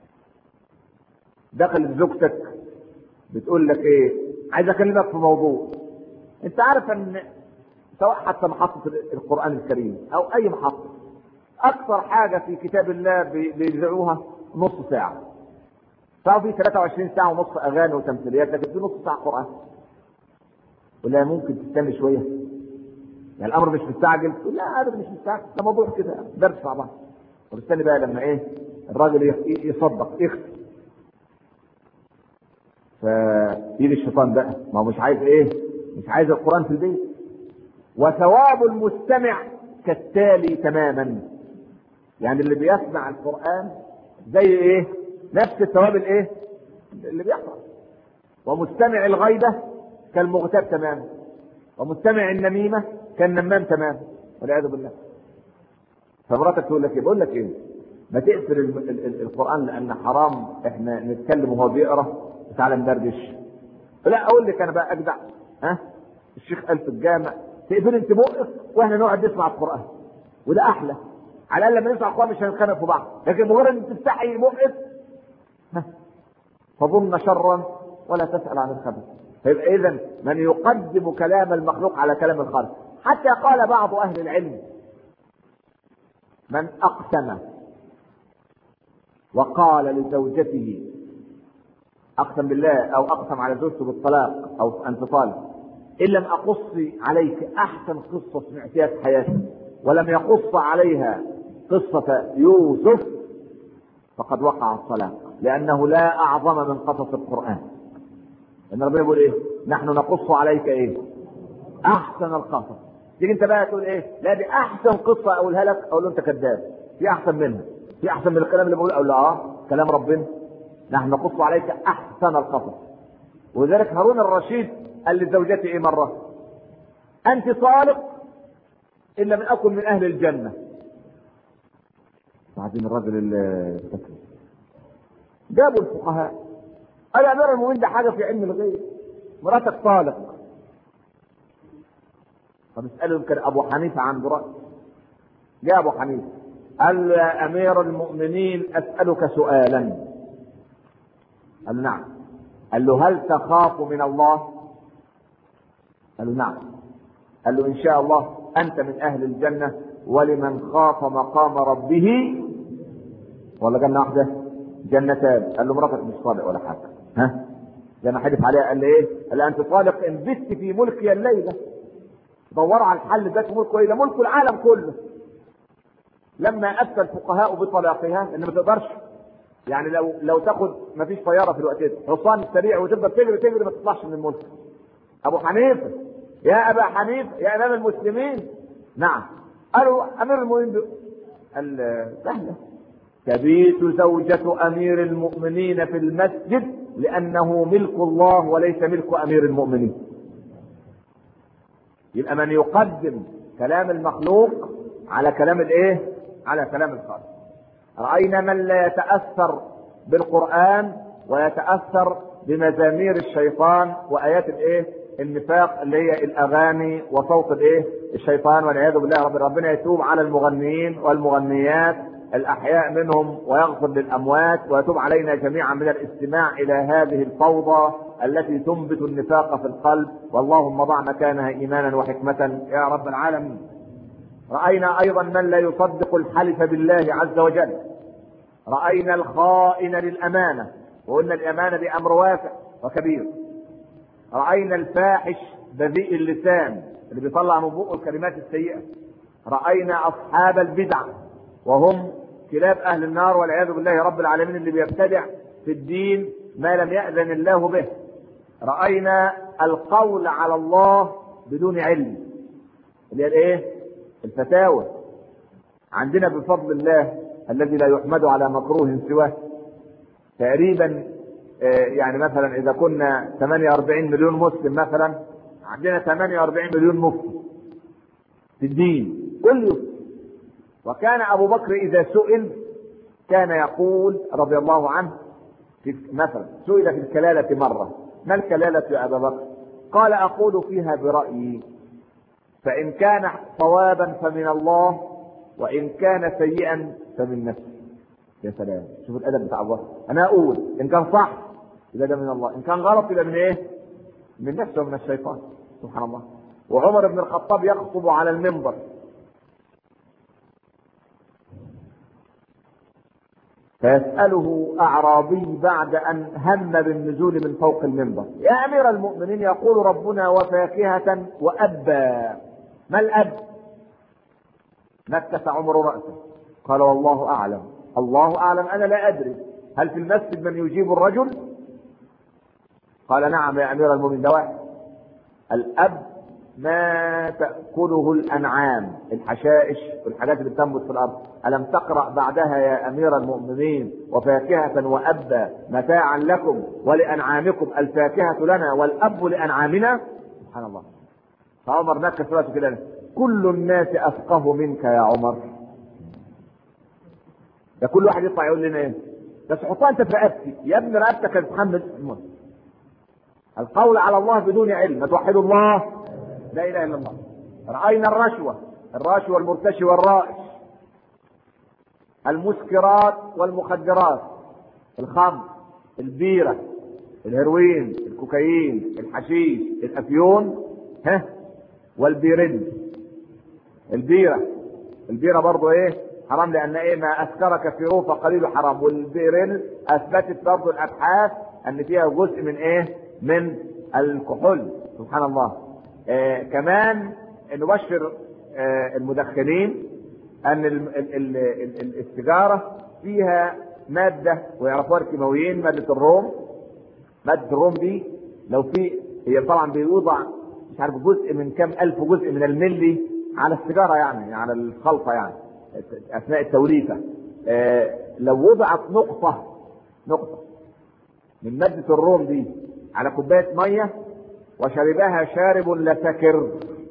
دخلت زوجتك بتقول لك ايه؟ عايز اكلمك في موضوع. انت عارف ان سواء حتى محطة القرآن الكريم او اي محطة، اكثر حاجة في كتاب الله بيذيعوها نص ساعة. صار في 23 ساعة ونص اغاني وتمثيليات، لكن في نص ساعة قرآن. ولا ممكن تستنى شوية؟ يعني الامر مش مستعجل؟ لا ابدا مش مستعجل، ده موضوع كده درس مع بعض. طب استنى بقى لما ايه الراجل يصدق يختم. فيجي الشيطان بقى، ما هو مش عايز ايه؟ مش عايز القرآن في البيت. وثواب المستمع كالتالي تماما. يعني اللي بيسمع القرآن زي ايه؟ نفس الثواب الايه؟ اللي بيقرأ. ومستمع الغيبة كالمغتاب تماما، ومستمع النميمة كالنمام تماما، والعياذ بالله. فمراتك تقول لك ايه؟ بقول لك ايه؟ ما تقفل القرآن لأن حرام احنا نتكلم وهو بيقرأ، تعالى ندردش. لا اقول لك انا بقى اجدع، ها؟ الشيخ قال في الجامع تقفل انت بقك واحنا نقعد نسمع القرآن، وده احلى. على الاقل لما نسمع القرآن مش هنتخانق في بعض، لكن مجرد ان تفتحي بقك فظن شرا ولا تسأل عن الخبر. فيبقى اذا من يقدم كلام المخلوق على كلام الخالق. حتى قال بعض اهل العلم من اقسم وقال لزوجته، اقسم بالله او اقسم على زوجته بالطلاق او انت طالق، ان لم اقص عليك احسن قصة سمعتها في حياتي ولم يقص عليها قصة يوسف فقد وقع الطلاق، لانه لا اعظم من قصص القرآن. ان ربنا بيقول ايه؟ نحن نقص عليك ايه؟ احسن القصص. تيجي انت بقى تقول ايه؟ لا دي احسن قصة اقولها لك، اقول له انت كذاب، في احسن منها، في احسن من الكلام اللي بقوله، اقول له كلام ربنا نحن نقص عليك احسن القصص. ولذلك هارون الرشيد قال لزوجته ايه مرة؟ انت طالق ان لم اكن من اهل الجنة. بعدين الرجل الفكر جابوا الفقهاء قال يا امير المؤمنين ده حاجة في علم الغيب، مراتك طالق. طب اسأله يمكن ابو حنيفة عنده رأي. جاء ابو حنيفة قال يا امير المؤمنين اسألك سؤالا. قال له نعم. قال له هل تخاف من الله؟ قال له نعم. قال له ان شاء الله انت من اهل الجنة، ولمن خاف مقام ربه ولا جنة واحدة؟ جنتان. قال له مراتك مش صادق ولا حاجة، ها؟ زي ما حدث عليها قال لي ايه؟ قال انت صادق ان بت في ملكي الليلة. دوروا على الحل ده في ملكه ايه؟ ده ملك العالم كله. لما افتى الفقهاء بطلاقها ان ما تقدرش، يعني لو تاخد ما فيش طياره في الوقت ده، حصان سريع وتفضل تجري تجري ما تطلعش من الملك. ابو حنيفه يا ابا حنيفه يا امام المسلمين. نعم. قالوا امير المؤمنين قال سهله، تبيت زوجة امير المؤمنين في المسجد لانه ملك الله وليس ملك امير المؤمنين. يبقى من يقدم كلام المخلوق على كلام الايه؟ على كلام الخالق. رأينا من لا يتأثر بالقرآن ويتأثر بمزامير الشيطان وآيات الايه؟ النفاق اللي هي الاغاني وصوت الايه الشيطان والعياذ بالله. ربنا يتوب على المغنيين والمغنيات الاحياء منهم ويغفر للاموات، ويتوب علينا جميعا من الاستماع الى هذه الفوضى التي تنبت النفاق في القلب. واللهم ضع مكانها ايمانا وحكمة يا رب العالمين. رأينا ايضا من لا يصدق الحلف بالله عز وجل. رأينا الخائن للامانة، وقلنا الامانة دي امر واسع وكبير. رأينا الفاحش بذيء اللسان اللي بيطلع من بقه الكلمات السيئة. رأينا اصحاب البدع وهم كلاب اهل النار والعياذ بالله رب العالمين، اللي بيبتدع في الدين ما لم يأذن الله به. رأينا القول على الله بدون علم، اللي هي الايه الفتاوى. عندنا بفضل الله الذي لا يحمد على مكروه سواه تقريبا، يعني مثلا اذا كنا 48 مليون مسلم مثلا، عندنا 48 مليون مفتي في الدين كل يوم. وكان ابو بكر اذا سئل كان يقول رضي الله عنه، مثلا سئل في الكلالة مرة: ما الكلالة يا ابا بكر؟ قال: اقول فيها برأيي، فان كان صوابا فمن الله، وان كان سيئا فمن نفسي. يا سلام، شوف الادب بتاع الله. انا اقول ان كان صح يبقى ده من الله، ان كان غلط يبقى من ايه؟ من نفسه ومن الشيطان. سبحان الله. وعمر بن الخطاب يخطب على المنبر فيسأله أعرابي بعد أن هم بالنزول من فوق المنبر: يا أمير المؤمنين، يقول ربنا وفاكهة وأبا، ما الأب؟ نكس عمر رأسه قال: والله أعلم. الله أعلم، أنا لا أدري. هل في المسجد من يجيب الرجل؟ قال: نعم يا أمير المؤمنين، ده واحد. الأب ما تأكله الأنعام، الحشائش والحاجات اللي بتنبت في الأرض. ألم تقرأ بعدها يا أمير المؤمنين: وفاكهة وأبا متاعا لكم ولأنعامكم، الفاكهة لنا والأب لأنعامنا؟ سبحان الله. فعمر نكس رأسه كده: كل الناس أفقه منك يا عمر. ده كل واحد يطلع يقول لنا ايه؟ بس حطها انت في رقبتي يا ابن، رقبتك يا محمد. القول على الله بدون علم، ما توحدوا الله، لا اله الا الله. راينا الراشوه المرتشي والرائش، المسكرات والمخدرات، الخمر، البيره، الهيروين، الكوكايين، الحشيش، الافيون، والبيرين. البيره برضه ايه؟ حرام، لان ايه؟ ما اسكر كثيره فقليله حرام. والبيرين اثبتت برضه الابحاث ان فيها جزء من ايه؟ من الكحول. سبحان الله. كمان نبشر المدخنين ان السيجاره فيها ماده، ويعرفوها الكيماويين، ماده الروم دي لو في، هي طبعا بيوضع مش عارف جزء من كام الف جزء من الملي على السيجاره، يعني على الخلطه، يعني اثناء التوليفه. لو وضعت نقطه من ماده الروم دي على كوبايه ميه وشربها شارب لسكر.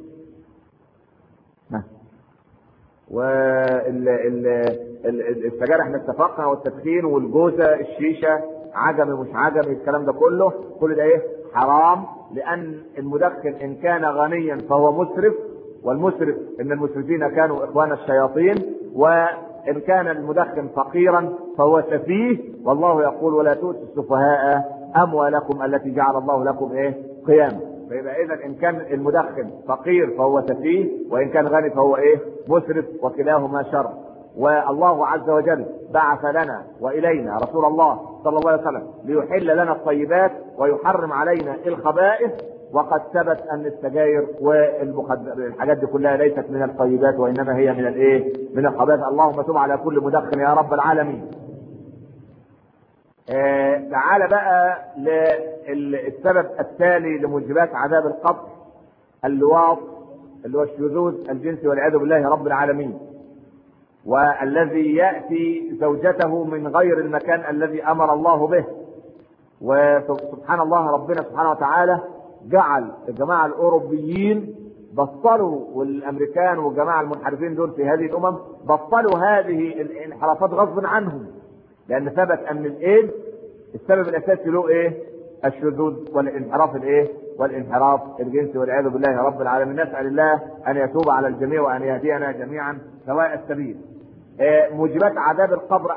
والسجاير احنا اتفقنا، والتدخين والجوزه، الشيشه، عجمي مش عجمي، الكلام ده كل ده ايه؟ حرام. لان المدخن ان كان غنيا فهو مسرف، والمسرف ان المسرفين كانوا اخوان الشياطين، وان كان المدخن فقيرا فهو سفيه. والله يقول: ولا تؤتوا السفهاء اموالكم التي جعل الله لكم ايه؟ قياما. فيبقى اذا ان كان المدخن فقير فهو سفيه، وان كان غني فهو ايه؟ مسرف، وكلاهما شر. والله عز وجل بعث لنا والينا رسول الله صلى الله عليه وسلم ليحل لنا الطيبات ويحرم علينا الخبائث. وقد ثبت ان السجاير والحاجات دي كلها ليست من الطيبات، وانما هي من الايه؟ من الخبائث. اللهم تب على كل مدخن يا رب العالمين. تعال بقى للسبب التالي لموجبات عذاب القبر: اللواط، اللي هو الشذوذ الجنسي والعياذ بالله رب العالمين، والذي يأتي زوجته من غير المكان الذي أمر الله به. وسبحان الله، ربنا سبحانه وتعالى جعل الجماعة الأوروبيين بطلوا، والأمريكان والجماعة المنحرفين دول في هذه الأمم بطلوا هذه الانحرافات غصب عنهم، لأن ثبت أن السبب الأساسي له إيه؟ الشذوذ والانحراف الإيه؟ والانحراف الجنسي والعياذ بالله رب العالمين. نسأل الله أن يتوب على الجميع وأن يهدينا جميعا سواء السبيل. موجبات عذاب القبر: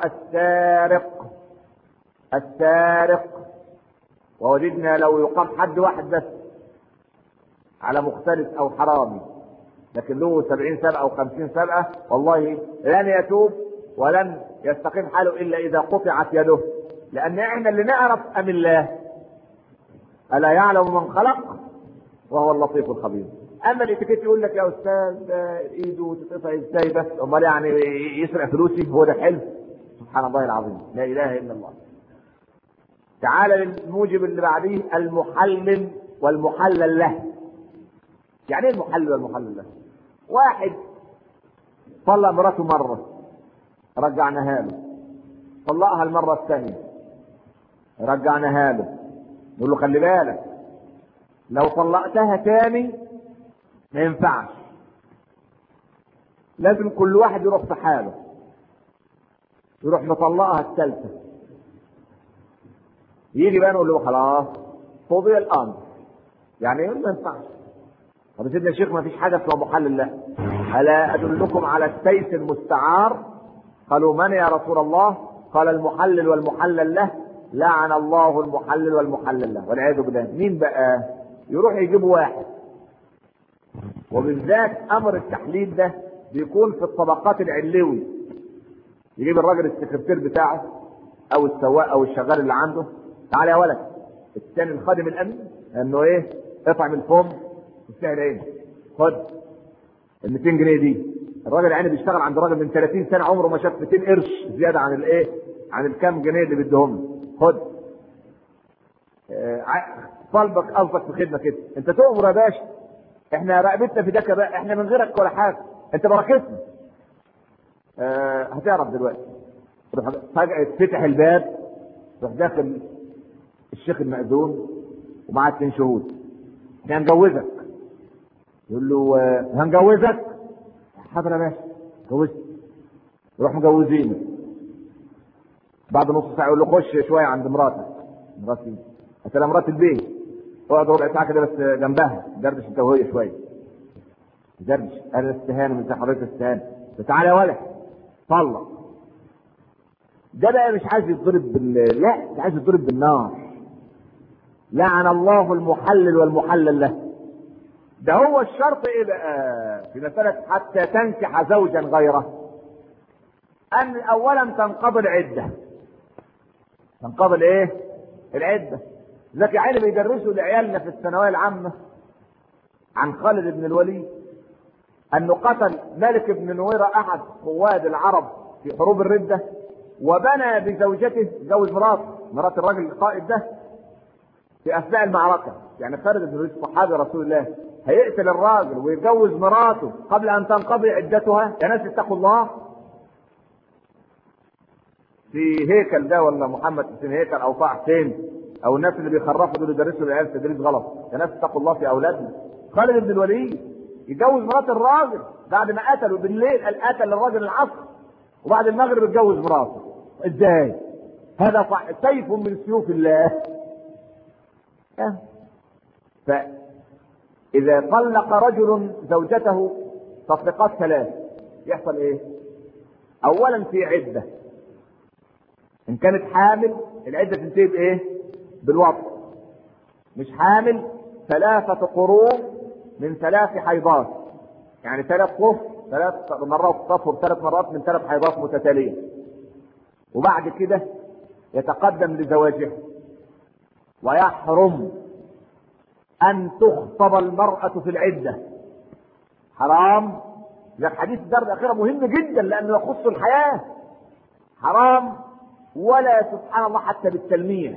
السارق، ووجدنا لو يقام حد واحد بس على مختلف أو حرامي لكن له 70 سبقة أو 50 سبقة، والله لن يتوب ولن يستقيم حاله إلا إذا قطعت يده، لأن احنا اللي نعرف أم الله؟ ألا يعلم من خلق وهو اللطيف الخبير. أما الاتيكيت يقول لك يا أستاذ إيده تتقطع إزاي بس؟ أمال يعني يسرق فلوسي؟ هو ده حلم؟ سبحان الله العظيم، لا إله إلا الله. تعال للموجب اللي بعديه: المحلل والمحلل له. يعني ايه المحلل والمحلل له؟ واحد طلق مراته مرة رجعناها له، طلقها المرة الثانية رجعناها له، نقول له خلي بالك لو طلقتها تاني ما ينفعش، لازم كل واحد يروح في حاله، يروح مطلقها الثالثة، يجي بقى نقول له خلاص قضي الامر. يعني ما ينفعش. طب سيدنا الشيخ ما فيش حاجه اسمها محلل له. الا ادلكم على السيف المستعار؟ قالوا من يا رسول الله؟ قال المحلل والمحلل له، لعن الله المحلل والمحلل له والعياذ بالله. مين بقى؟ يروح يجيب واحد، وبالذات امر التحليل ده بيكون في الطبقات العلوي، يجيب الراجل السكرتير بتاعه او السواق او الشغال اللي عنده، تعالى يا ولد. الثاني الخادم الامن انه ايه؟ اطعم الفم وسهل عينك، خد ال 200 جنيه دي. الراجل يعني بيشتغل عند راجل من 30 سنه عمره ما شاف 200 قرش زياده عن الايه؟ عن الكام جنيه اللي بيديهم له. خد طلبك قصدك في خدمه كده، انت تؤمر يا باشا، احنا رقبتنا في دكه بقى، احنا من غيرك ولا حاجه، انت بركتنا. هتعرف دلوقتي. فجاه يتفتح الباب، يروح داخل الشيخ المأذون ومعاه 2 شهود، احنا هنجوزك. يقول له هنجوزك؟ حاضر يا باشا جوزت. يروح مجوزينه. بعد نص ساعه يقول له خش شويه عند مراتك. مراتي؟ قلت لها مرات البيت، اقعد ربع ساعه كده بس جنبها، دردش انت وهي شويه. دردش. انا استهانه من زي حضرتك استهانه. تعالى يا ولد طلق. ده بقى مش عايز يتضرب لا، ده عايز يتضرب بالنار. لعن الله المحلل والمحلل له. ده هو الشرط ايه بقى في مسألة حتى تنكح زوجا غيره؟ ان اولا تنقضي العدة. تنقضي ايه؟ العدة. لذلك يا عيني بيدرسوا لعيالنا في الثانوية العامة عن خالد بن الوليد انه قتل مالك بن نويرة احد قواد العرب في حروب الردة، وبنى بزوجته، زوج مرات الراجل القائد ده في اثناء المعركة. يعني خالد بن الوليد صحابي رسول الله هيقتل الراجل ويتجوز مراته قبل ان تنقضي عدتها؟ يا ناس اتقوا الله. في هيكل ده ولا محمد حسين هيكل او طه حسين او الناس اللي بيخرفوا دول يدرسوا العيال تدريس غلط. يا ناس اتقوا الله في اولادنا. خالد بن الوليد يتجوز مرات الراجل بعد ما قتله بالليل، قتل الراجل العصر وبعد المغرب اتجوز مراته. ازاي؟ هذا سيف من سيوف الله. فإذا طلق رجل زوجته تطليقات 3 يحصل ايه؟ اولا في عدة. ان كانت حامل العدة تنتهي بايه؟ بالوضع. مش حامل 3 قروء من 3 حيضات، يعني 3 طهر، 3 مرات تطهر 3 مرات من 3 حيضات متتالية، وبعد كده يتقدم لزواجها. ويحرم ان تخطب المرأة في العدة، حرام. ده حديث الدار الأخيرة مهم جدا لأنه يخص الحياة. حرام. ولا سبحان الله حتى بالتلميح،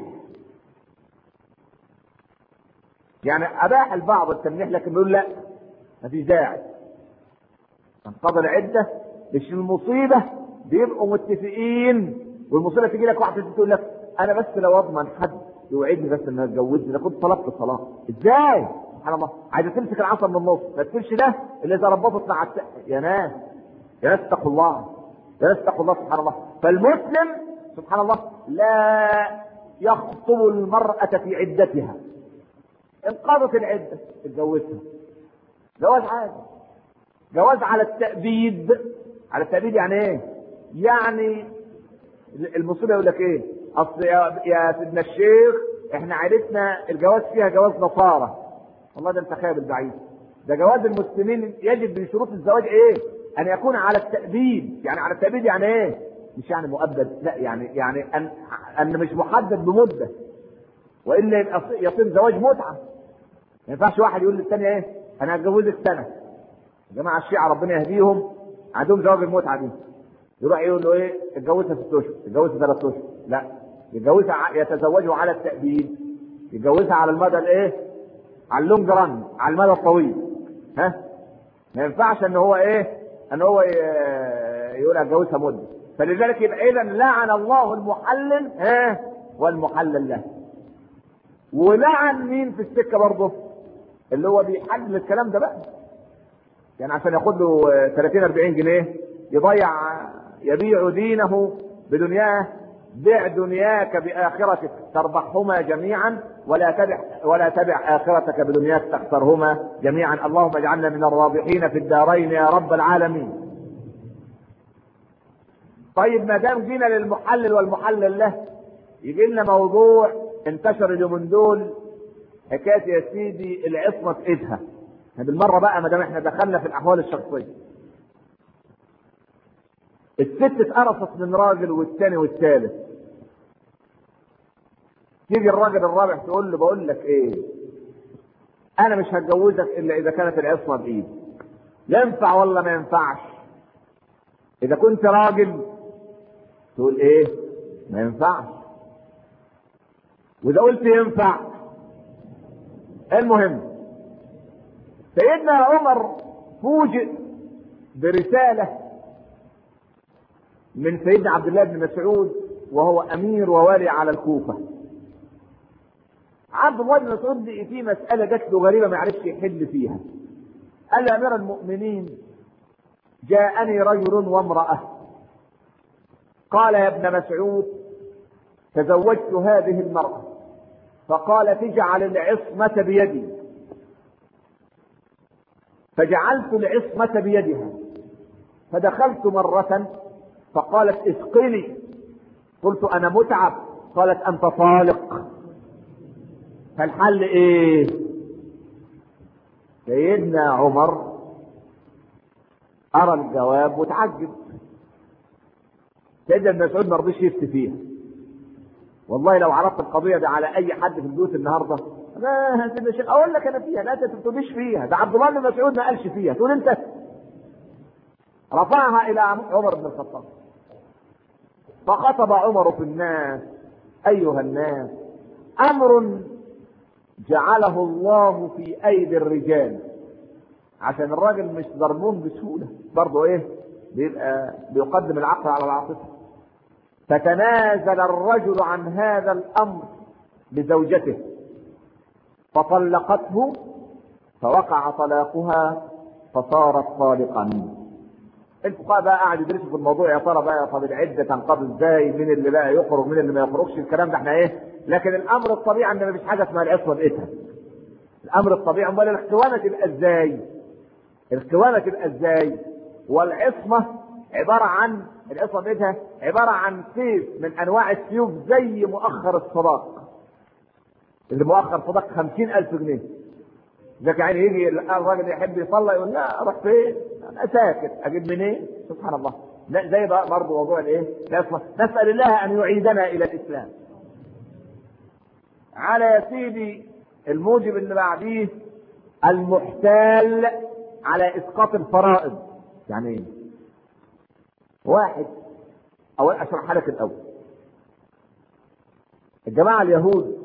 يعني أباح البعض التلميح لكن يقول لا ما فيش داعي تنقضي العدة. مش المصيبة بيبقوا متفقين والمصيبة تيجي لك واحدة تقول لك أنا بس لو أضمن حد يوعدني بس إنها تجوزني كنت طلبت الطلاق. إزاي؟ سبحان الله. عايزة تمسك العصا من النص، ما تقولش ده اللي إذا ربطت مع يا ناس اتقوا الله، يا ناس اتقوا الله سبحان الله. فالمسلم سبحان الله لا يخطب المرأة في عدتها، انقضت العده اتجوزها. جواز عادي، جواز على التأبيد. على التأبيد يعني ايه؟ يعني المصيبه يقول لك ايه؟ اصل يا سيدنا الشيخ احنا عائلتنا الجواز فيها جواز نصارى. والله ده انت خايب البعيد. ده جواز المسلمين يجب من شروط الزواج ايه؟ ان يكون على التأبيد. يعني على التأبيد يعني ايه؟ مش يعني مؤبد، لا، يعني ان مش محدد بمده، والا يصير زواج متعه. ما ينفعش واحد يقول للثانيه ايه؟ انا هتجوزك سنه. يا جماعه الشيعة ربنا يهديهم عندهم زواج المتعه دي. يروح يقول له ايه؟ اتجوزها 6 اشهر، اتجوزها 3 اشهر. لا، يتجوزها يتزوجوا على التأبيد، يتجوزها على المدى الايه؟ على اللونج ران، على المدى الطويل. ها؟ ما ينفعش ان هو ايه؟ ان هو يقول اتجوزها مده. فلذلك يبقى اذا لعن الله المحلل والمحلل له. ولعن مين في السكه برضه؟ اللي هو بيحلل الكلام ده بقى. يعني عشان ياخد له 30 40 جنيه يضيع، يبيع دينه بدنياه. بع دنياك بآخرتك تربحهما جميعا، ولا تبع آخرتك بدنياك تخسرهما جميعا. اللهم اجعلنا من الرابحين في الدارين يا رب العالمين. طيب ما دام جينا للمحلل والمحلل له، يجي لنا موضوع انتشر اليومين دول، حكايه يا سيدي العصمه في ايدها. بالمره بقى ما دام احنا دخلنا في الاحوال الشخصيه، الست اتقرصت من راجل والثاني والثالث، تيجي الراجل الرابع تقول له بقول لك ايه، انا مش هتجوزك الا اذا كانت العصمه بايدي. ينفع ولا ما ينفعش؟ اذا كنت راجل تقول ايه؟ ما ينفعش. واذا قلت ينفع. المهم سيدنا عمر فوجئ برساله من سيدنا عبد الله بن مسعود وهو امير ووالي على الكوفه. عبد الله بن مسعود في مساله جات له غريبه ما عرفش يحل فيها. قال يا امير المؤمنين جاءني رجل وامراه، قال يا ابن مسعود تزوجت هذه المراه، فقالت اجعل العصمه بيدي، فجعلت العصمه بيدها، فدخلت مره فقالت اسقني، قلت انا متعب، قالت انت طالق، فالحل ايه؟ سيدنا عمر ارى الجواب وتعجب. سيدنا ابن مسعود ما رضيش يفتي فيها. والله لو عرضت القضيه دي على اي حد في البيوت النهارده، لا سيدنا الشيخ اقول لك انا فيها، لا انت ما تقوليش فيها، ده عبد الله بن مسعود ما قالش فيها، تقول انت. رفعها الى عمر بن الخطاب، فخطب عمر في الناس: ايها الناس، امر جعله الله في ايدي الرجال، عشان الراجل مش ضربون بسهوله برضه ايه؟ بيبقى بيقدم العقل على العاطفه. فتنازل الرجل عن هذا الامر لزوجته فطلقته، فوقع طلاقها فصارت طالقا. الفقهاء بقى قاعد يدرسوا في الموضوع، يا ترى بقى طب العده تنقضي ازاي؟ مين اللي بقى يخرج مين اللي ما يخرجش؟ الكلام ده احنا ايه؟ لكن الامر الطبيعي ان مفيش حاجه اسمها العصمه بايدها. الامر الطبيعي. امال القوامه تبقى ازاي؟ القوامه تبقى ازاي؟ والعصمه عباره عن العصمه بايدها عباره عن سيف من انواع السيوف زي مؤخر الصداق. اللي مؤخر صداق 50,000 جنيه. ذاك يعني يجي الراجل يحب يصلي يقول لا اروح فين؟ انا ساكت، اجيب منين؟ سبحان الله. لا زي بقى برضه موضوع الايه؟ العصمه. نسال الله ان يعيدنا الى الاسلام. على يا سيدي الموجب اللي بعديه المحتال على اسقاط الفرائض. يعني ايه؟ واحد او اشرح لك الاول. الجماعه اليهود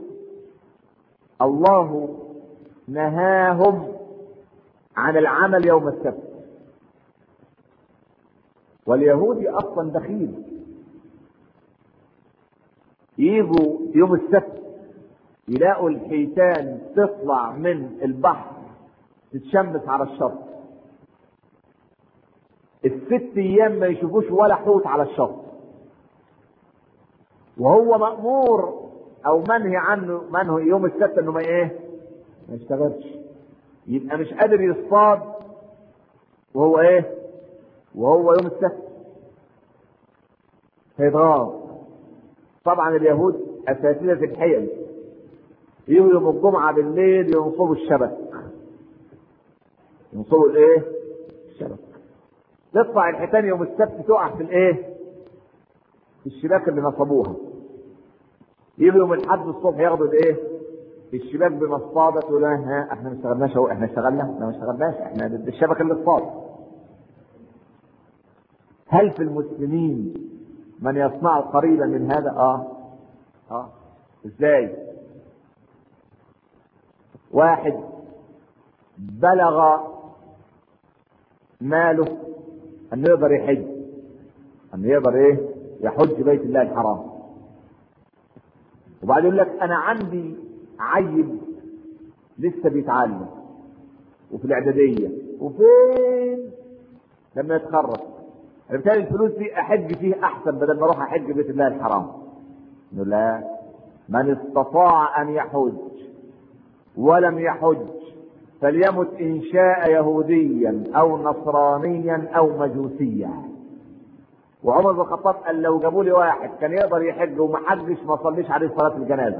الله نهاهم عن العمل يوم السبت، واليهودي اصلا بخيل. يجوا يوم السبت يلاقوا الحيتان تطلع من البحر تتشمس على الشط، ال6 ايام ما يشوفوش ولا حوت على الشط، وهو مأمور او منهي عنه يوم السبت انه ما يشتغلش، يبقى مش قادر يصطاد وهو ايه؟ وهو يوم السبت هيتغاظ. طبعا اليهود اساتذه الحيل، يجوا يوم الجمعه بالليل ينصبوا الشبك. ينصبوا الايه؟ الشبك. تطلع الحيتان يوم السبت تقع في الايه؟ في الشباك اللي نصبوها. يجوا يوم الاحد الصبح ياخدوا الايه؟ الشباك بمصطادة. تقول ها احنا ما اشتغلناش اهو، احنا اشتغلنا؟ احنا ما اشتغلناش، احنا الشبكه اللي اصطاد. هل في المسلمين من يصنع قريبا من هذا؟ ازاي؟ واحد بلغ ماله انه يقدر يحج، انه يقدر ايه؟ يحج بيت الله الحرام، وبعد يقول لك انا عندي عيل لسه بيتعلم وفي الاعداديه وفين لما يتخرج، بالتالي الفلوس دي احج فيه احسن بدل ما اروح احج بيت الله الحرام. نقول لا، من استطاع ان يحج ولم يحج فليمت ان شاء يهوديا او نصرانيا او مجوسيا. وعمر بن الخطاب قال لو جابوا لي واحد كان يقدر يحج وما حجش ما صليش عليه صلاه الجنازه.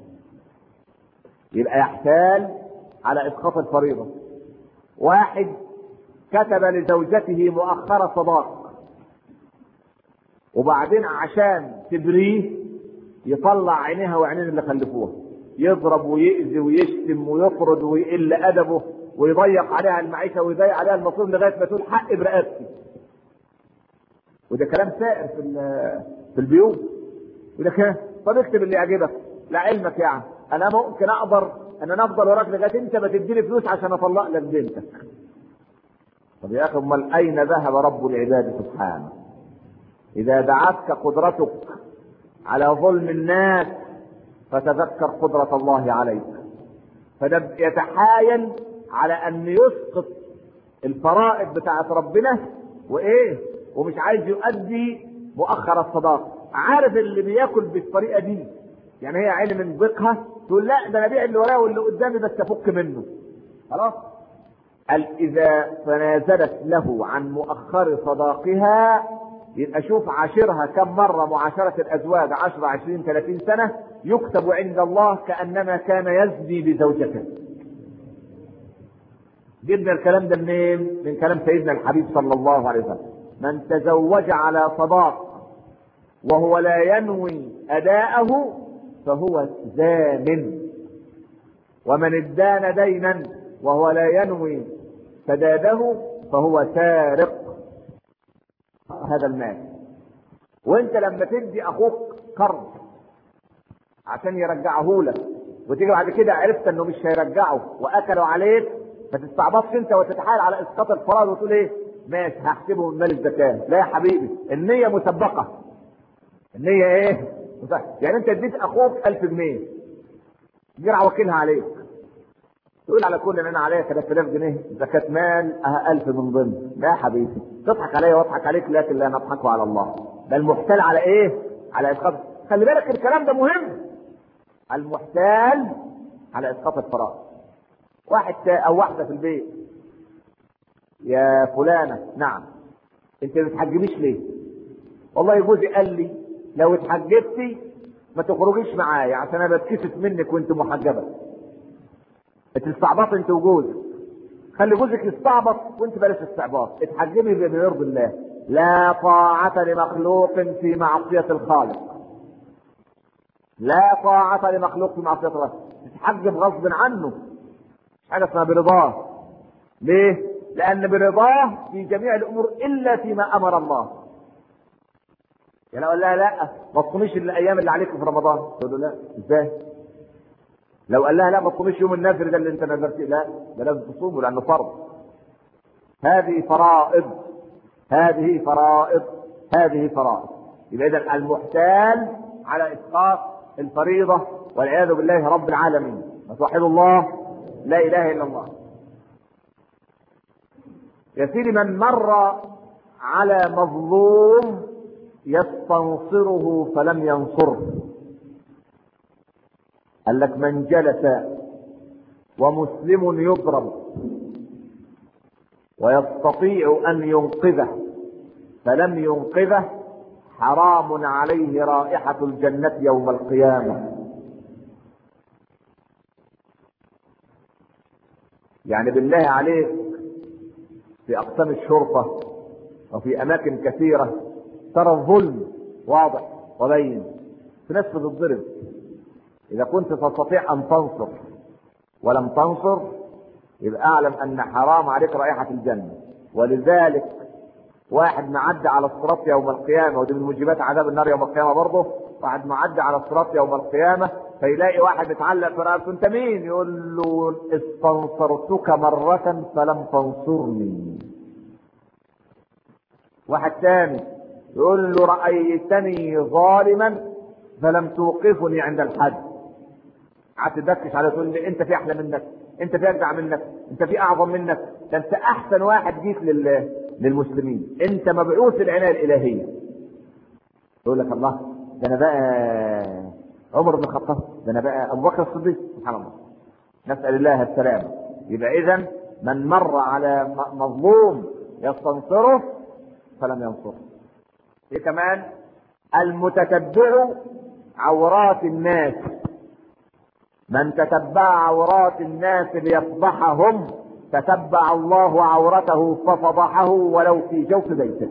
يبقى يحتال على اسقاط الفريضه. واحد كتب لزوجته مؤخر صداق، وبعدين عشان تبريه يطلع عينيها وعينين اللي خلفوها، يضرب ويأذي ويشتم ويطرد ويقل ادبه ويضيق عليها المعيشه ويضيق عليها المصروف لغايه ما تقول حق برقبتي. وده كلام سائر في البيوت. وده كلام طب اكتب اللي يعجبك لعلمك، يعني انا ممكن اقدر ان انا افضل وراك لغايه انت ما تديني فلوس عشان اطلق لك بنتك. طب يا اخي امال اين ذهب رب العباد سبحانه؟ اذا دعتك قدرتك على ظلم الناس فتذكر قدرة الله عليك. فده يتحايل على ان يسقط الفرائض بتاعت ربنا وايه، ومش عايز يؤدي مؤخر الصداق. عارف اللي بياكل بالطريقه دي، يعني هي عين من ضيقها تقول لا ده انا ابيع اللي ورايا واللي قدامي بس افك منه خلاص. قال اذا تنازلت له عن مؤخر صداقها يبقى شوف عاشرها كم مره معاشره الازواج 10 20 30 سنه يكتب عند الله كانما كان يزني بزوجته. جبنا الكلام ده منين؟ من كلام سيدنا الحبيب صلى الله عليه وسلم: من تزوج على صداق وهو لا ينوي اداءه فهو زان، ومن ادان دينا وهو لا ينوي سداده فهو سارق هذا المال. وانت لما تدي اخوك قرض عشان يرجعه لك وتيجي بعد كده عرفت انه مش هيرجعه واكلوا عليك، ما تستعبطش انت وتتحايل على اسقاط الفرائض وتقول ايه ماشي هحسبه من مال الزكاه. لا يا حبيبي، النيه مسبقه. النيه ايه؟ يعني انت اديت اخوك 1000 جنيه جرع وكيلها عليك، تقول على كل ان انا عليا 3000 جنيه زكاه مال 1000 من ضمن. لا يا حبيبي، تضحك عليا واضحك عليك لكن لا نضحك على الله. ده المحتال على ايه؟ على اسقاط. خلي بالك الكلام ده مهم. المحتال على اسقاط الفرائض. واحد او واحده في البيت: يا فلانه نعم انت ما بتحجبيش ليه؟ والله جوزي قال لي لو اتحجبتي ما تخرجيش معايا عشان انا بتكسف منك وانت محجبه. تستعبط انت وجوزك، خلي جوزك يستعبط وانت بلاش استعباط. اتحجبي بما يرضي الله. لا طاعة لمخلوق في معصية الخالق. لا طاعة لمخلوق في معصية الخالق. تتحجب غصب عنه، مش حاجة اسمها برضاه. ليه؟ لأن برضاه في جميع الأمور إلا فيما أمر الله. يعني لو قال لها لا ما تصوميش الأيام اللي عليك في رمضان، تقول له لا ازاي؟ لو قال لها لا ما تصوميش يوم النذر ده اللي انت نذرتيه، لا ده لازم تصومه لأنه فرض. هذه فرائض، هذه فرائض، هذه فرائض. يبقى إذا المحتال على إسقاط الفريضة والعياذ بالله رب العالمين. وتوحدوا الله لا إله إلا الله. يا سيدي من مر على مظلوم يستنصره فلم ينصره، قال لك من جلس ومسلم يضرب ويستطيع أن ينقذه فلم ينقذه حرام عليه رائحة الجنة يوم القيامة. يعني بالله عليك في أقسام الشرطة وفي أماكن كثيرة ترى الظلم واضح وبين، في ناس بتتضرب. إذا كنت تستطيع أن تنصر ولم تنصر يبقى أعلم أن حرام عليك رائحة الجنة. ولذلك واحد معدي على الصراط يوم القيامة، ودي من موجبات عذاب النار يوم القيامة برضه، واحد معدي على الصراط يوم القيامة فيلاقي واحد متعلق في رقبته، انت مين؟ يقول له استنصرتك مرة فلم تنصرني. واحد ثاني يقول له رأيتني ظالما فلم توقفني عند الحد. قعدت تدكش عليه تقول لي انت في احلى منك، انت في اجدع منك، انت في اعظم منك، ده انت احسن واحد جيت للمسلمين، انت مبعوث العناية الالهية. يقول لك الله، ده انا بقى عمر بن الخطاب، ده انا بقى ابو بكر الصديق، سبحان الله، نسأل الله السلامة. يبقى اذا من مر على مظلوم يستنصره فلم ينصره. ايه كمان؟ المتتبع عورات الناس، من تتبع عورات الناس ليفضحهم تتبع الله عورته ففضحه ولو في جوف بيته.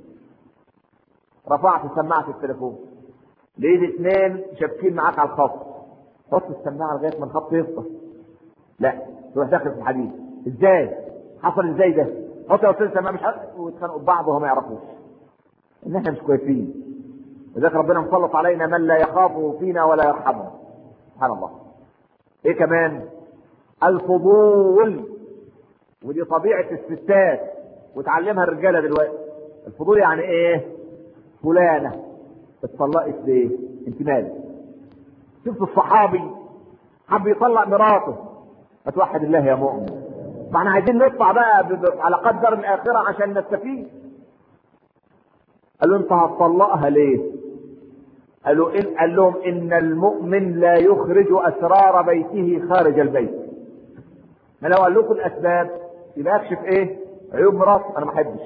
رفعت سماعة التليفون لقيت اثنين شابكين معاك على الخط، حط السماعة لغاية ما الخط يفضى. لا، تروح داخل في الحديث. ازاي؟ حصل ازاي ده؟ حط يا استاذ السماعة، مش ويتخانقوا ببعض وهم ما يعرفوش ان احنا مش كويسين. لذلك ربنا مسلط علينا من لا يخافه فينا ولا يرحمه. سبحان الله. ايه كمان؟ الفضول، ودي طبيعة الستات وتعلمها الرجالة دلوقتي. الفضول يعني ايه؟ فلانة اتطلقت ليه؟ انت مالك؟ شفت الصحابي حب يطلق مراته، اتوحد الله يا مؤمن. فاحنا عايزين نطلع بقى على قدر الآخرة عشان نستفيد. قالوا انت هتطلقها ليه؟ قال لهم ان المؤمن لا يخرج اسرار بيته خارج البيت. ما لو قال لكم الاسباب يبقى اكشف ايه؟ عيوب مراته. انا ما احبش.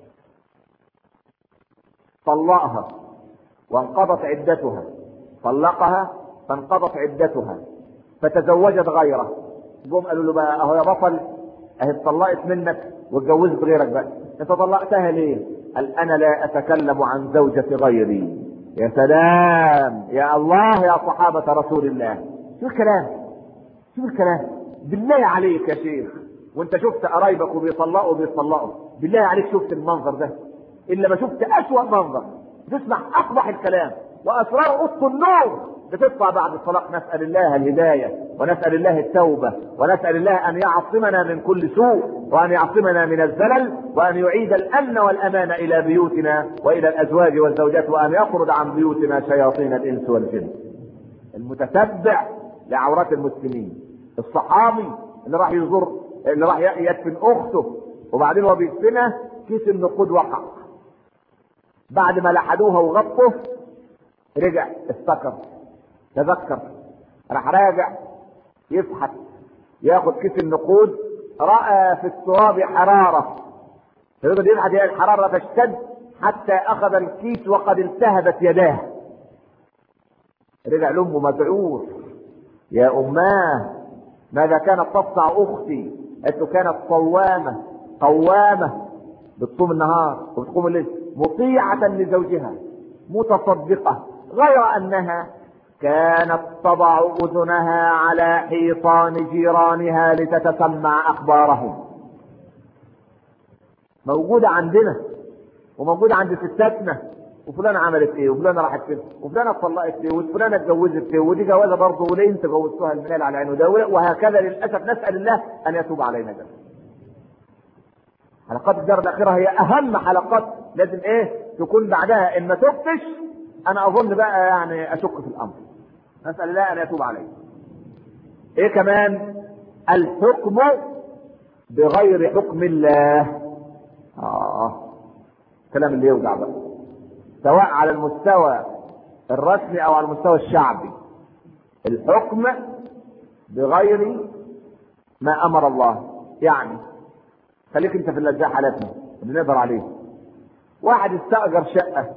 طلقها وانقضت عدتها، طلقها فانقضت عدتها فتزوجت غيره. جم قالوا له بقى اهو يا بطل، اهي اتطلقت منك واتجوزت غيرك، بقى انت طلقتها ليه؟ قال انا لا اتكلم عن زوجة غيري. يا سلام يا الله يا صحابة رسول الله، شو الكلام؟ شو الكلام؟ بالله عليك يا شيخ، وانت شفت قرايبك وبيطلقوا بالله عليك شفت المنظر ده؟ الا ما شفت اسوأ منظر، تسمع اقبح الكلام واسرار قط النور بتطلع بعد الطلاق. نسأل الله الهداية ونسأل الله التوبة ونسأل الله ان يعصمنا من كل سوء وان يعصمنا من الزلل وان يعيد الامن والامان الى بيوتنا والى الازواج والزوجات وان يطرد عن بيوتنا شياطين الانس والجن. المتتبع لعورات المسلمين، الصحابي اللي راح يدفن اخته وبعدين هو بيدفنها كيس النقود وقع، بعد ما لحدوها وغطوا رجع افتكر تذكر، راح راجع يفحت ياخد كيس النقود، رأى في التراب حرارة، فيقدر يبحث الحرارة تشتد حتى اخذ الكيس وقد التهبت يداه. رجع لامه مذعور، يا اماه ماذا كانت تصنع اختي؟ قالت كانت قوامة بتصوم النهار وبتقوم الليل، مطيعة لزوجها متصدقة، غير انها كانت تضع اذنها على حيطان جيرانها لتتسمع اخبارهم. موجودة عندنا وموجودة عند ستاتنا، وفلانة عملت ايه وفلانة راحت فين وفلانة اتطلقت ايه وفلانة اتجوزت ايه ودي جوازة برضه وليه انت جوزتوها المال على عينه ده، وهكذا للاسف. نسأل الله ان يتوب علينا جميعا. حلقات الدار الاخيرة هي اهم حلقات، لازم ايه تكون بعدها. ان ما تفتش انا اظن بقى يعني اشك في الامر. نسأل الله ان يتوب علينا. ايه كمان؟ الحكم بغير حكم الله. كلام اللي يوجع بقى، سواء على المستوى الرسمي او على المستوى الشعبي. الحكم بغير ما امر الله. يعني خليك انت في اللي حالتنا اللي نقدر عليه. واحد استأجر شقة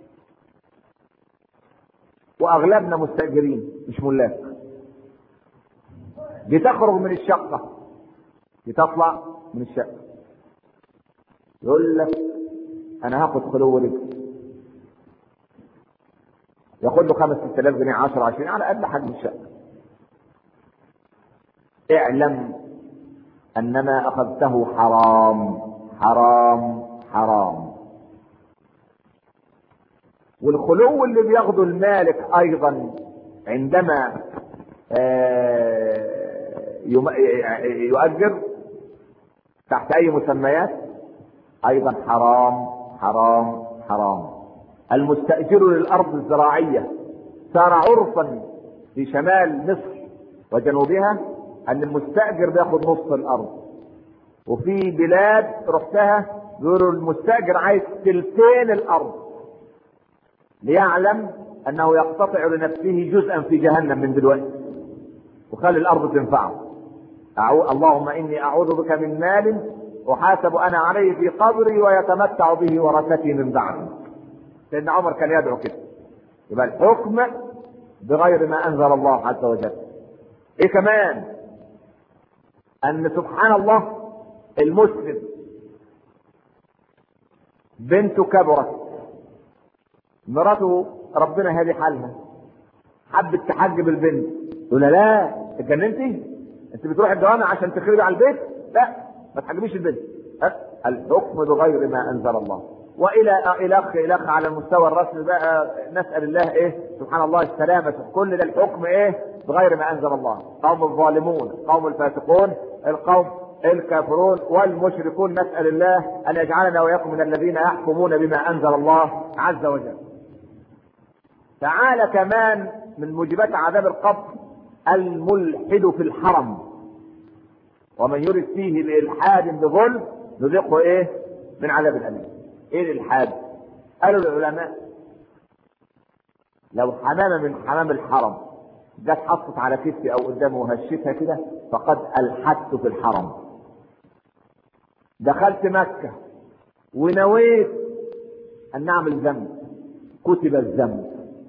واغلبنا مستأجرين مش ملاك، بتخرج من الشقة بتطلع من الشقة يقول لك انا هاخد خلو رجل، ياخد له 5-6 آلاف جنيه 10-20 على قد حجم الشقة. اعلم ان ما اخذته حرام حرام حرام. والخلو اللي بياخده المالك ايضا عندما يؤجر تحت اي مسميات ايضا حرام حرام حرام. المستأجر للارض الزراعية صار عرفا في شمال مصر وجنوبها ان المستأجر بياخد نص الارض، وفي بلاد رحتها بيقولوا المستأجر عايز تلتين الارض ليعلم انه يقتطع لنفسه جزءا في جهنم من دلوقتي وخلي الارض تنفعه. اللهم اني اعوذ بك من مال احاسب انا عليه في قبري ويتمتع به ورثتي من بعدي. سيدنا عمر كان يدعو كده. يبقى الحكم بغير ما انزل الله عز وجل. ايه كمان؟ ان سبحان الله المسلم بنته كبرت، مراته ربنا هادي حالها حبت تحجب البنت، تقول لها لا اتجننتي؟ انت بتروح الجوامع عشان تخربي على البيت؟ لا ما تحجبيش البنت. الحكم بغير ما انزل الله. والى اخ على المستوى الرسمي بقى نسال الله ايه سبحان الله السلامه. كل ده الحكم ايه؟ بغير ما انزل الله. قوم الظالمون، قوم الفاسقون، القوم الكافرون والمشركون، نسال الله ان يجعلنا واياكم من الذين يحكمون بما انزل الله عز وجل. تعالى كمان من موجبات عذاب القبر الملحد في الحرم، ومن يرد فيه بإلحاد بظلم نذيقه ايه؟ من عذاب الأليم. ايه الإلحاد؟ قالوا العلماء لو حمامة من حمام الحرم جت حطت على كتفي او قدامه وهشتها كده فقد ألحدت في الحرم. دخلت مكة ونويت ان اعمل ذنب كتب الذنب،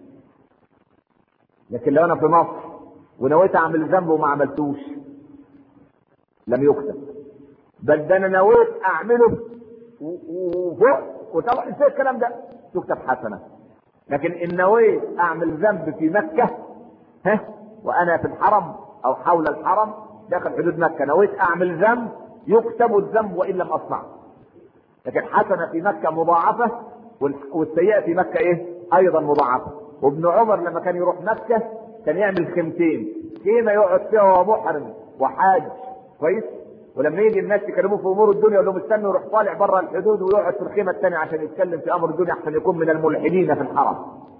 لكن لو انا في مصر ونويت اعمل ذنب وما عملتوش لم يكتب، بل ده انا نويت اعمله وفوق وطبعا ازاي الكلام ده تكتب حسنه. لكن ان نويت اعمل ذنب في مكه وانا في الحرم او حول الحرم داخل حدود مكه نويت اعمل ذنب يكتب الذنب وان لم اصنع. لكن حسنه في مكه مضاعفه والسيئه في مكه ايه؟ ايضا مضاعفه. وابن عمر لما كان يروح مكه كان يعمل خيمتين، خيمه يقعد فيها وهو محرم وحاج كويس، ولما يجي الناس يكلموه في امور الدنيا يقول لهم استنوا يروح طالع بره الحدود ويقعد في الخيمه الثانيه عشان يتكلم في امر الدنيا احسن يكون من الملحدين في الحرم.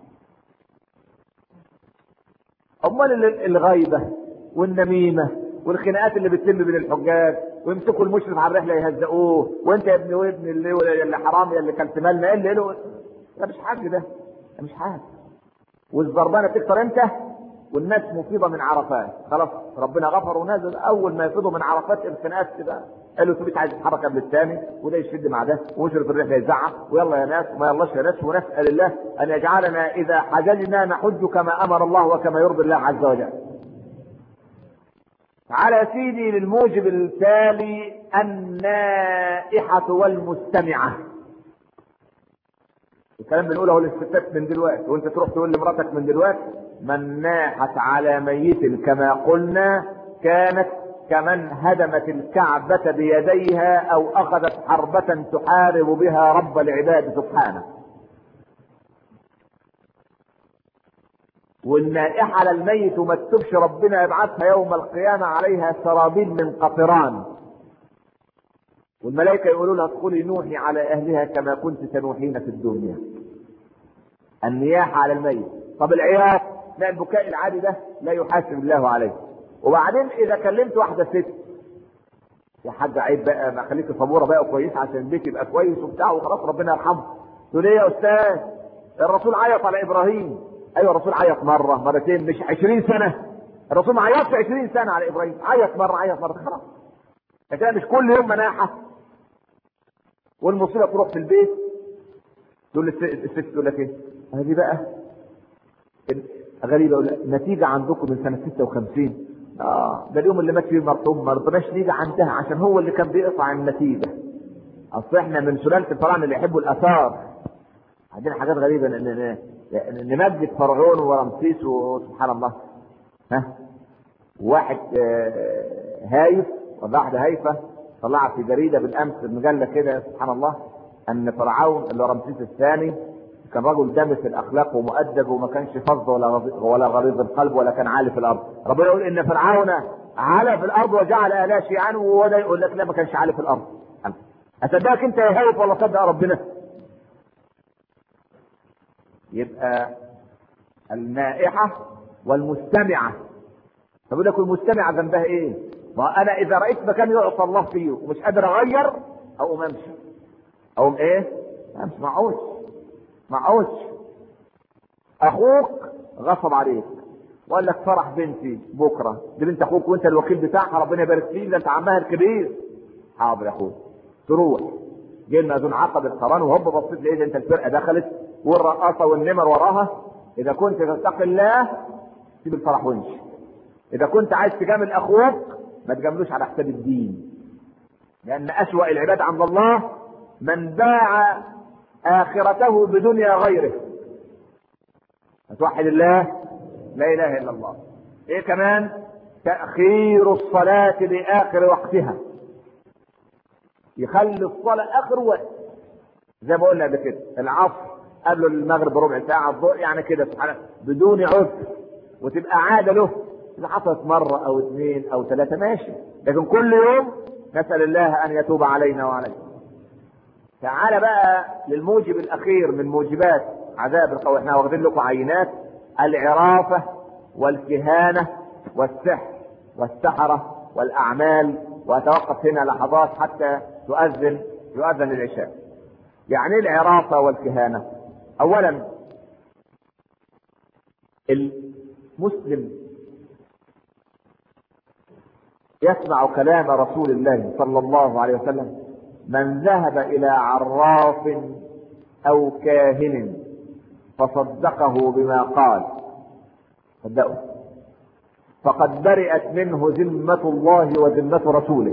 امال الغيبه والنميمه والخناقات اللي بتتم بين الحجاج ويمسكوا المشرف على الرحله يهزقوه وانت يا ابني وابن اللي حرامي اللي كلت مالنا ايه اللي ده مش حاجه، ده مش حاجه. والزربانه تكتر امتى؟ والناس مفيضه من عرفات، خلاص ربنا غفر ونازل اول ما يفيضوا من عرفات الخناقات كده قالوا تبيت عايز يتحرك قبل الثاني وده يشد مع ده ومشرف الرحله يزعق ويلا يا ناس وما يلاش يا ناس. ونسال الله ان يجعلنا اذا حججنا نحج كما امر الله وكما يرضي الله عز وجل. على يا سيدي للموجب التالي النائحه والمستمعه. الكلام بنقوله للستات من دلوقتي وانت تروح تقول لمراتك من دلوقتي من ناحت على ميت كما قلنا كانت كمن هدمت الكعبة بيديها او اخذت حربة تحارب بها رب العباد سبحانه. والنائحة على الميت وما تتوبش ربنا يبعثها يوم القيامة عليها سرابيل من قطران، والملائكة يقولوا لها ادخلي نوحي على اهلها كما كنت تنوحين في الدنيا. النياحة على الميت. طب العياط؟ لا، البكاء العادي ده لا يحاسب الله عليه. وبعدين اذا كلمت واحدة ست يا حاج عيب بقى ما خليك صبورة بقى كويس عشان البيت يبقى كويس وبتاع وخلاص ربنا يرحمه. تقول ايه يا استاذ؟ الرسول عيط على ابراهيم. ايوه الرسول عيط مرة مرتين مش 20 سنة. الرسول ما عيطش 20 سنه على ابراهيم، عيط مره خلاص. لكن مش كل يوم مناحه والمصيبه تروح في البيت تقول الست تقول لك ايه؟ هذه بقى غريبه، نتيجه عندكم من سنه 56. ده اليوم اللي مات فيه المرحوم، ما رضناش نيجي عندها عشان هو اللي كان بيقطع النتيجه. اصل احنا من سلاله الفراعنه اللي يحبوا الاثار. عندنا حاجات غريبه نمجد فرعون ورمسيس وسبحان الله. واحد هايف ولا واحده هايفه طلعت في جريده بالامس مجله كده سبحان الله ان فرعون اللي هو رمسيس الثاني كان رجل دامس الاخلاق ومؤدب وما كانش فظ ولا غليظ القلب ولا كان عالي في الارض. ربنا يقول ان فرعون علا في الارض وجعل اهلها شيعا، وده يقول لك لا ما كانش عالي في الارض. اصدقك انت يا هايف ولا صدق ربنا؟ يبقى النائحه والمستمعه. طب يقول لك المستمعه ذنبها ايه؟ ما انا اذا رايت مكان يعصى الله فيه ومش قادر اغير اقوم امشي. اقوم ايه؟ امشي. معوش. اخوك غصب عليك وقال لك فرح بنتي بكره، دي بنت اخوك وانت الوكيل بتاعها، ربنا يبارك فيك، ده انت عمها الكبير. حاضر يا اخوك. تروح جه المأذون عقد القران وهوب بصيت لقيت انت الفرقه دخلت والرقاصه والنمر وراها. اذا كنت تتقي الله سيب الفرح وامشي. اذا كنت عايز تجامل اخوك ما تجاملوش على حساب الدين، لان اسوأ العباد عند الله من باع اخرته بدنيا غيره. توحد الله، لا اله الا الله. ايه كمان؟ تأخير الصلاة لاخر وقتها، يخلي الصلاة اخر وقت. زي ما قلنا قبل كده العصر قبل المغرب بربع ساعة، الظهر يعني كده سبحان الله بدون عذر، وتبقى عادة له. إذا حصلت مرة أو اثنين أو ثلاثة ماشي، لكن كل يوم نسأل الله أن يتوب علينا وعليكم. تعال بقى للموجب الأخير من موجبات عذاب القبر. احنا واخدين لكم عينات: العرافة والكهانة والسحر والسحرة والأعمال. وأتوقف هنا لحظات حتى يؤذن العشاء. يعني العرافة والكهانة، أولا المسلم يسمع كلام رسول الله صلى الله عليه وسلم: من ذهب إلى عراف أو كاهن فصدقه بما قال صدقه فقد برئت منه ذمة الله وذمة رسوله.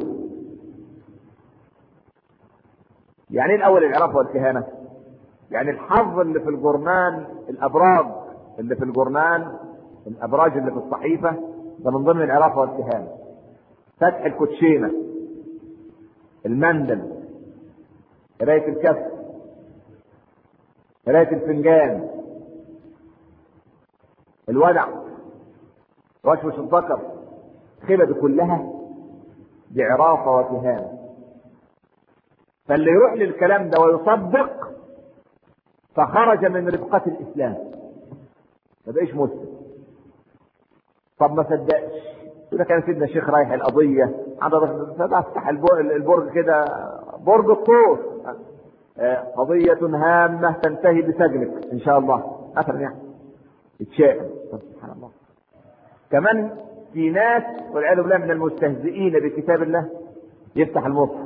يعني الاول العرافة والكهانة، يعني الحظ اللي في الجرنان، الابراج اللي في الجرنان، الابراج اللي في الصحيفة، ده من ضمن العرافة والكهانة. فتح الكوتشينة، المندل، قراية الكف، قراية الفنجان، الودع، وشوش الذكر، الخيبة دي كلها دي عرافة وكهانة. فاللي يروح للكلام ده ويصدق فخرج من رفقة الإسلام، ما بقيش مسلم. طب ما صدقش، إذا كان سيدنا الشيخ رايح القضية عنده افتح البرج كده، برج الطور، قضية هامة تنتهي بسجنك إن شاء الله مثلا، يعني يتشائم. سبحان الله. كمان في ناس والعياذ بالله من المستهزئين بكتاب الله يفتح المصحف،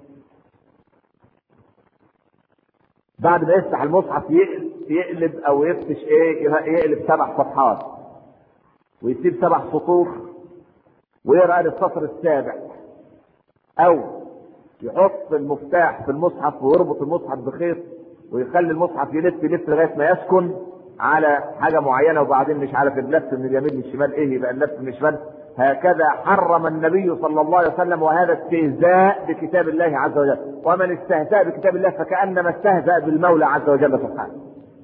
بعد ما يفتح المصحف يقلب او يفتش يقلب 7 صفحات ويسيب 7 سطور ويقرا السطر السابع، او يحط المفتاح في المصحف ويربط المصحف بخيط ويخلي المصحف يلف لغايه ما يسكن على حاجه معينه، وبعدين مش عارف اللف من اليمين للشمال ايه يبقى اللف من الشمال. هكذا حرم النبي صلى الله عليه وسلم، وهذا استهزاء بكتاب الله عز وجل. ومن استهزأ بكتاب الله فكأنما استهزأ بالمولى عز وجل سبحانه.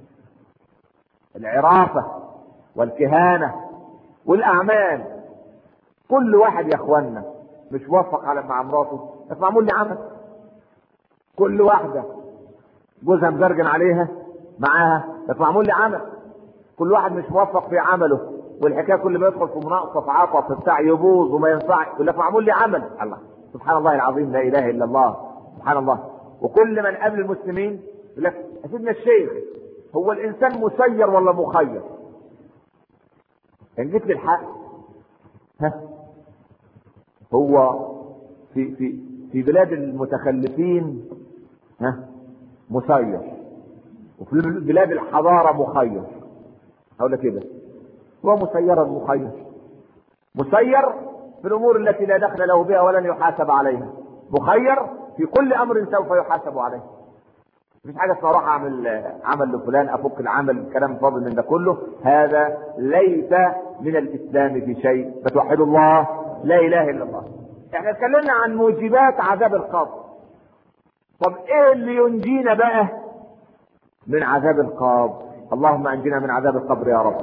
العرافة والكهانة والأعمال، كل واحد يا اخوانا مش موفق على مع مراته بس معمول لي عمل. كل واحدة جوزها مزرجن عليها معاها بس معمول لي عمل. كل واحد مش موفق في عمله والحكايه كل ما يدخل في مناقصه في عطف بتاع يبوظ وما ينفعش يقول لك معمول لي عمل. الله سبحان الله العظيم، لا اله الا الله، سبحان الله. وكل من قبل المسلمين يقول لك يا سيدنا الشيخ هو الانسان مسير ولا مخير؟ ان جيت للحق هو في بلاد المتخلفين مسير، وفي بلاد الحضارة مخير. هقول لك كده، هو مسير مخير. مسير في الامور التي لا دخل له بها ولن يحاسب عليها، مخير في كل امر سوف يحاسب عليه. مفيش حاجه اسمها اروح اعمل عمل لفلان افك العمل، كلام فاضل من ده كله. هذا ليس من الاسلام في شيء. فتوحدوا الله، لا اله الا الله. احنا اتكلمنا عن موجبات عذاب القبر. طب ايه اللي ينجينا بقى من عذاب القبر؟ اللهم انجنا من عذاب القبر يا رب.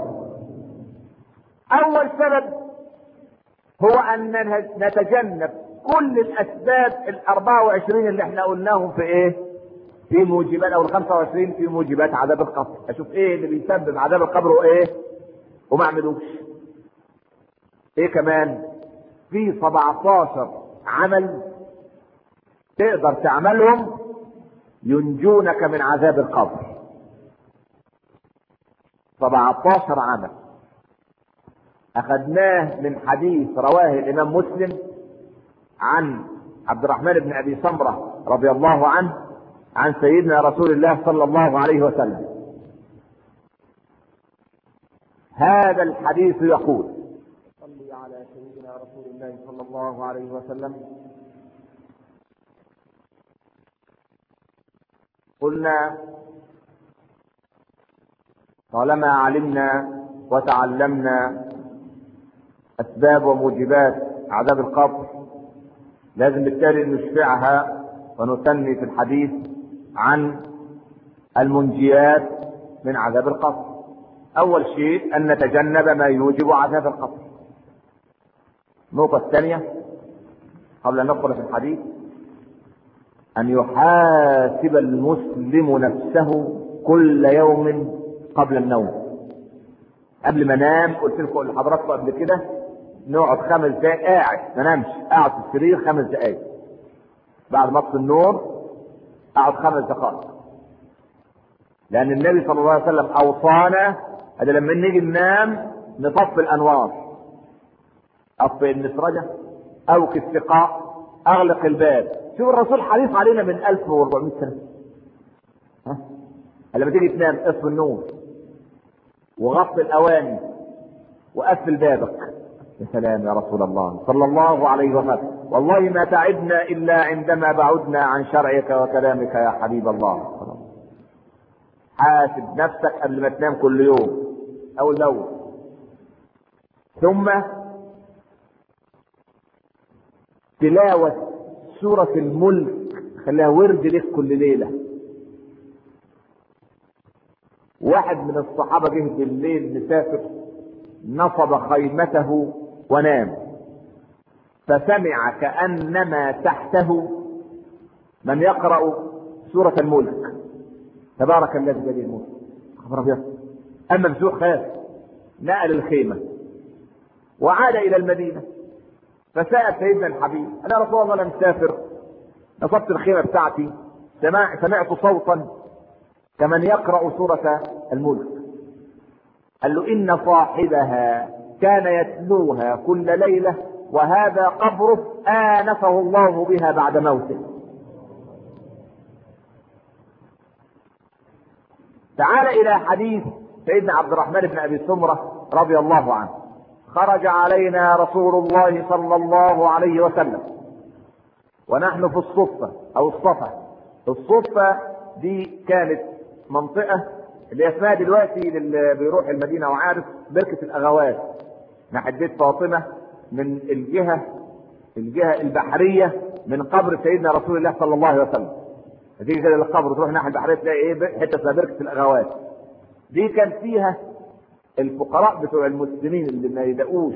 اول سبب هو ان نتجنب كل الاسباب 24 اللي احنا قلناهم في ايه؟ في موجبات، او 25 في موجبات عذاب القبر. اشوف ايه اللي بيسبب عذاب القبر وايه وما اعملوش. ايه كمان؟ في 17 عمل تقدر تعملهم ينجونك من عذاب القبر. 17 عمل اخذناه من حديث رواه الامام مسلم عن عبد الرحمن بن ابي سمرة رضي الله عنه عن سيدنا رسول الله صلى الله عليه وسلم. هذا الحديث يقول: صلي على سيدنا رسول الله صلى الله عليه وسلم. قلنا: طالما علمنا وتعلمنا اسباب وموجبات عذاب القبر، لازم بالتالي نشفعها ونثني في الحديث عن المنجيات من عذاب القبر. اول شيء ان نتجنب ما يوجب عذاب القبر. النقطة الثانية قبل ان ندخل في الحديث: ان يحاسب المسلم نفسه كل يوم قبل النوم. قبل ما انام قلت لكم لحضراتكم قبل كده نقعد 5 دقائق قاعد، ما نامش، اقعد في السرير 5 دقائق بعد ما اطفي النور، اقعد 5 دقائق. لان النبي صلى الله عليه وسلم اوصانا هذا لما نيجي ننام نطفي الانوار، اطفئ المسرجه، اوقي السقاء، اغلق الباب. شوف الرسول حريص علينا من 1400 سنه. لما تيجي تنام اطفي النور وغطي الاواني وقفل بابك. يا سلام يا رسول الله صلى الله عليه وسلم، والله ما تعبنا الا عندما بعدنا عن شرعك وكلامك يا حبيب الله. حاسب نفسك قبل ما تنام كل يوم اول باول. ثم تلاوة سورة الملك، خليها ورد لك كل ليلة. واحد من الصحابة جه بالليل مسافر، نصب خيمته ونام، فسمع كأنما تحته من يقرأ سورة الملك: تبارك الذي بيده الملك. خبر ابيض. اما بسوء خاف، نقل الخيمة وعاد الى المدينة، فسأل سيدنا الحبيب: انا يا رسول الله انا مسافر، نصبت الخيمة بتاعتي، سمعت صوتا كمن يقرأ سورة الملك. قال له: ان صاحبها كان يتلوها كل ليلة، وهذا قبره آنفه الله بها بعد موته. تعال الى حديث سيدنا عبد الرحمن بن ابي سمرة رضي الله عنه. خرج علينا رسول الله صلى الله عليه وسلم ونحن في الصفة او الصفا. الصفة دي كانت منطقة اللي اسمها دلوقتي اللي بيروح المدينة وعارف بركة الاغوات ناحية بيت فاطمة، من الجهة البحرية من قبر سيدنا رسول الله صلى الله عليه وسلم. تيجي كده للقبر تروح ناحية البحرية تلاقي ايه؟ حتة اسمها بركة الاغوات. دي كان فيها الفقراء بتوع المسلمين اللي ما يلاقوش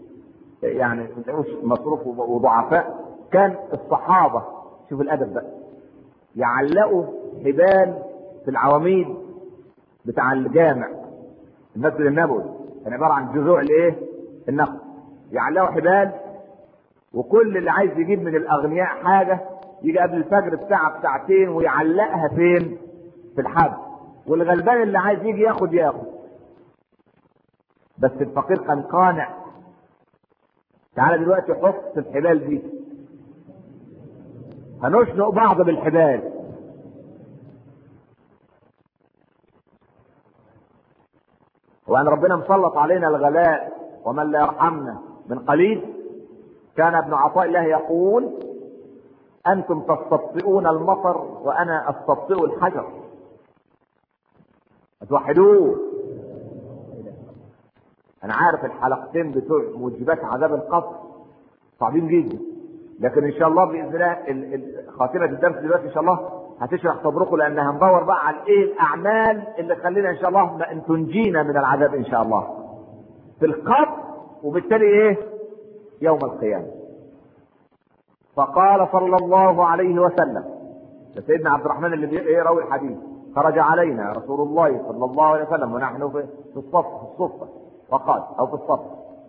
مصروف وضعفاء، كان الصحابة شوف الادب بقى يعلقوا حبال في العواميد بتاع الجامع المسجد النبوي، كان عبارة عن جذوع الايه؟ النخل. يعلقوا حبال، وكل اللي عايز يجيب من الاغنياء حاجة يجي قبل الفجر بساعة بساعتين ويعلقها فين؟ في الحبل. والغلبان اللي عايز يجي ياخد. بس الفقير كان قانع تعالى دلوقتي حط الحبال دي، هنشنق بعض بالحبال. وأن ربنا مسلط علينا الغلاء ومن لا يرحمنا من قليل. كان ابن عطاء الله يقول: أنتم تستبطئون المطر وأنا أستبطئ الحجر. توحدوه. أنا عارف الحلقتين بتوع موجبات عذاب القبر صعبين جدا، لكن إن شاء الله بإذن الله خاتمة الدرس دلوقتي إن شاء الله هتشرح صدركم، لأنها هندور بقى على إيه الأعمال اللي تخلينا إن شاء الله أن تنجينا من العذاب إن شاء الله في القبر، وبالتالي إيه يوم القيامة. فقال صلى الله عليه وسلم، سيدنا عبد الرحمن اللي يروي الحديث: خرج علينا رسول الله صلى الله عليه وسلم ونحن في الصفة وقال أو في الصف: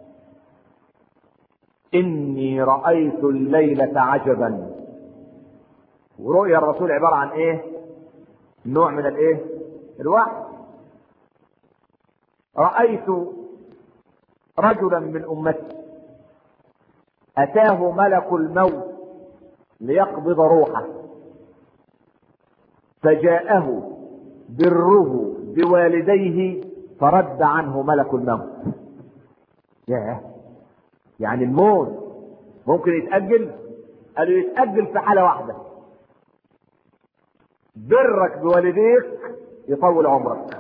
إني رأيت الليلة عجبا. ورؤيا الرسول عبارة عن إيه؟ نوع من الإيه؟ الوحي. رأيت رجلا من أمتي أتاه ملك الموت ليقبض روحه، فجاءه بره بوالديه فرد عنه ملك الموت. يعني الموت ممكن يتأجل؟ قالوا يتأجل في حالة واحدة: برك بوالديك يطول عمرك.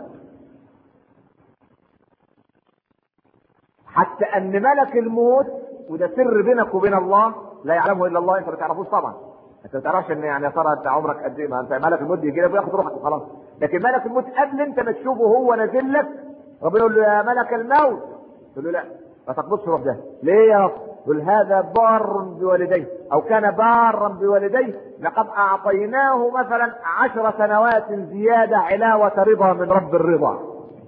حتى ان ملك الموت، وده سر بينك وبين الله لا يعلمه الا الله، انت ما تعرفوش طبعا، انت ما تعرفش ان يعني يا ترى انت عمرك قد ايه، ما انت ملك الموت يجي لك وياخد روحك وخلاص. لكن ملك الموت قبل انت ما تشوفه هو نازل لك، ربنا يقول له: يا ملك الموت، تقول له: لا ما تقبضش روح ده. ليه يا رب؟ يقول: هذا بار بوالديه او كان بارا بوالديه، لقد اعطيناه مثلا 10 سنوات زياده علاوه رضا من رب الرضا.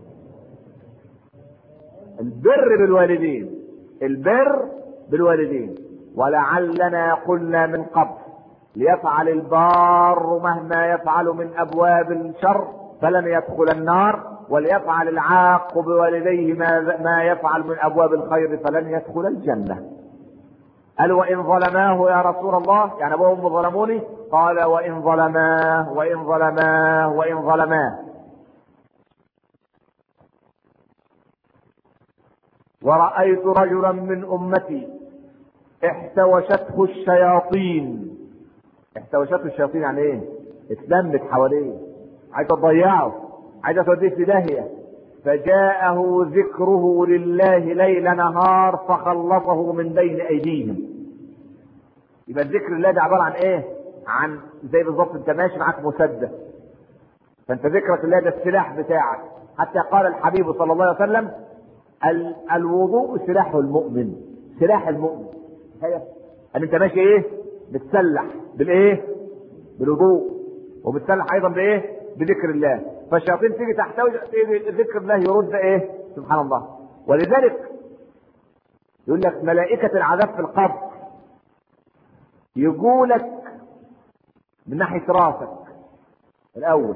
البر بالوالدين، البر بالوالدين. ولعلنا قلنا من قبل: ليفعل البار مهما يفعل من ابواب الشر فلن يدخل النار، وليفعل العاق بوالديه ما يفعل من ابواب الخير فلن يدخل الجنه. قال: وان ظلماه يا رسول الله، يعني ابوهم ظلموني؟ قال: وان ظلماه وان ظلماه وان ظلماه. ورأيت رجلا من أمتي احتوشته الشياطين. احتوشته الشياطين يعني ايه؟ اتلمت حواليه، عايزة تضيعه، عايزة توديه في داهية. فجاءه ذكره لله ليل نهار فخلصه من بين أيديهم. يبقى الذكر الله ده عبارة عن ايه؟ عن زي بالظبط انت ماشي معاك مسدس، فانت ذكرك الله ده السلاح بتاعك. حتى قال الحبيب صلى الله عليه وسلم: الوضوء سلاح المؤمن. سلاح المؤمن هي ان انت ماشي ايه؟ بتسلح بالايه؟ بالوضوء، وبتسلح ايضا بايه؟ بذكر الله. فالشياطين تيجي تحتوي ذكر الله يرد ايه؟ سبحان الله. ولذلك يقول لك ملائكة العذاب في القبر يقولك من ناحية راسك الاول،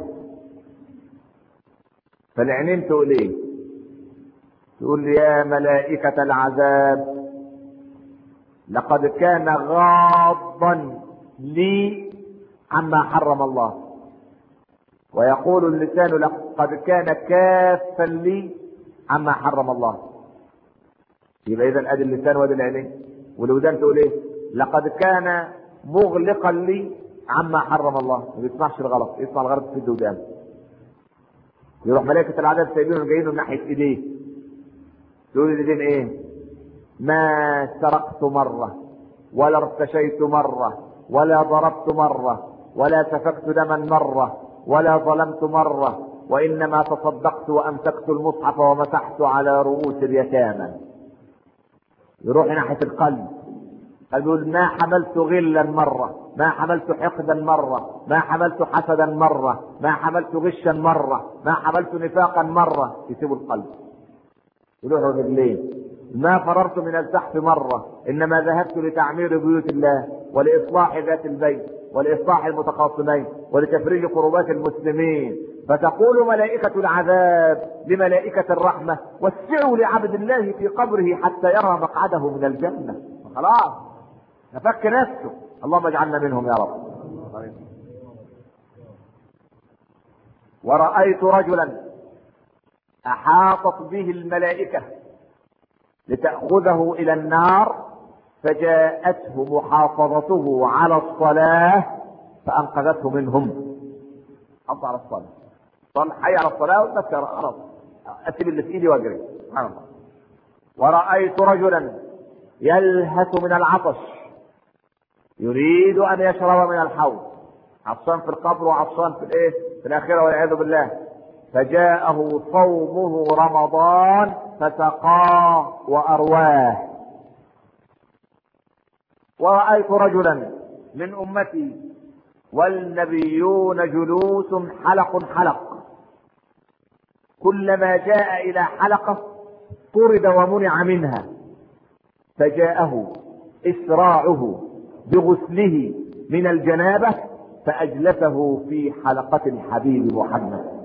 فالعينين تقول ايه؟ تقول: يا ملائكة العذاب لقد كان غاضا لي عما حرم الله. ويقول اللسان: لقد كان كافا لي عما حرم الله. يبقى اذا ادي اللسان وادي العينين. والودان تقول ايه؟ لقد كان مغلقا لي عما حرم الله. ما بيسمعش الغلط، يسمع الغلط في الودان. يروح ملائكة العذاب سايبينهم جايين من ناحية ايديه، تقول الايدين ايه؟ ما سرقت مرة ولا ارتشيت مرة ولا ضربت مرة ولا سفكت دما مرة ولا ظلمت مرة، وانما تصدقت وامسكت المصحف ومسحت على رؤوس اليتامى. يروح ناحية القلب، يقول: ما حملت غلا مرة، ما حملت حقدا مرة، ما حملت حسدا مرة، ما حملت غشا مرة، ما حملت نفاقا مرة. يسيبوا القلب. يروحوا الرجلين: ما فررت من الزحف مرة، انما ذهبت لتعمير بيوت الله ولاصلاح ذات البيت ولاصلاح المتخاصمين ولتفريج كربات المسلمين. فتقول ملائكة العذاب لملائكة الرحمة: وسعوا لعبد الله في قبره حتى يرى مقعده من الجنة. خلاص نفك نفسه. اللهم اجعلنا منهم يا رب. ورأيت رجلا أحاطت به الملائكة لتأخذه إلى النار، فجاءته محافظته على الصلاة فأنقذته منهم. حط على الصلاة، صل حي على الصلاة وتذكر خلاص أسيب اللي في إيدي وأجري. سبحان الله. ورأيت رجلا يلهث من العطش يريد أن يشرب من الحوض، عطشان في القبر وعطشان في الإيه؟ في الآخرة والعياذ بالله. فجاءه صومه رمضان فسقاه وأرواه. ورأيت رجلا من أمتي والنبيون جلوس حلق حلق، كلما جاء إلى حلقة طرد ومنع منها، فجاءه إسراعه بغسله من الجنابة فأجلسه في حلقة الحبيب محمد.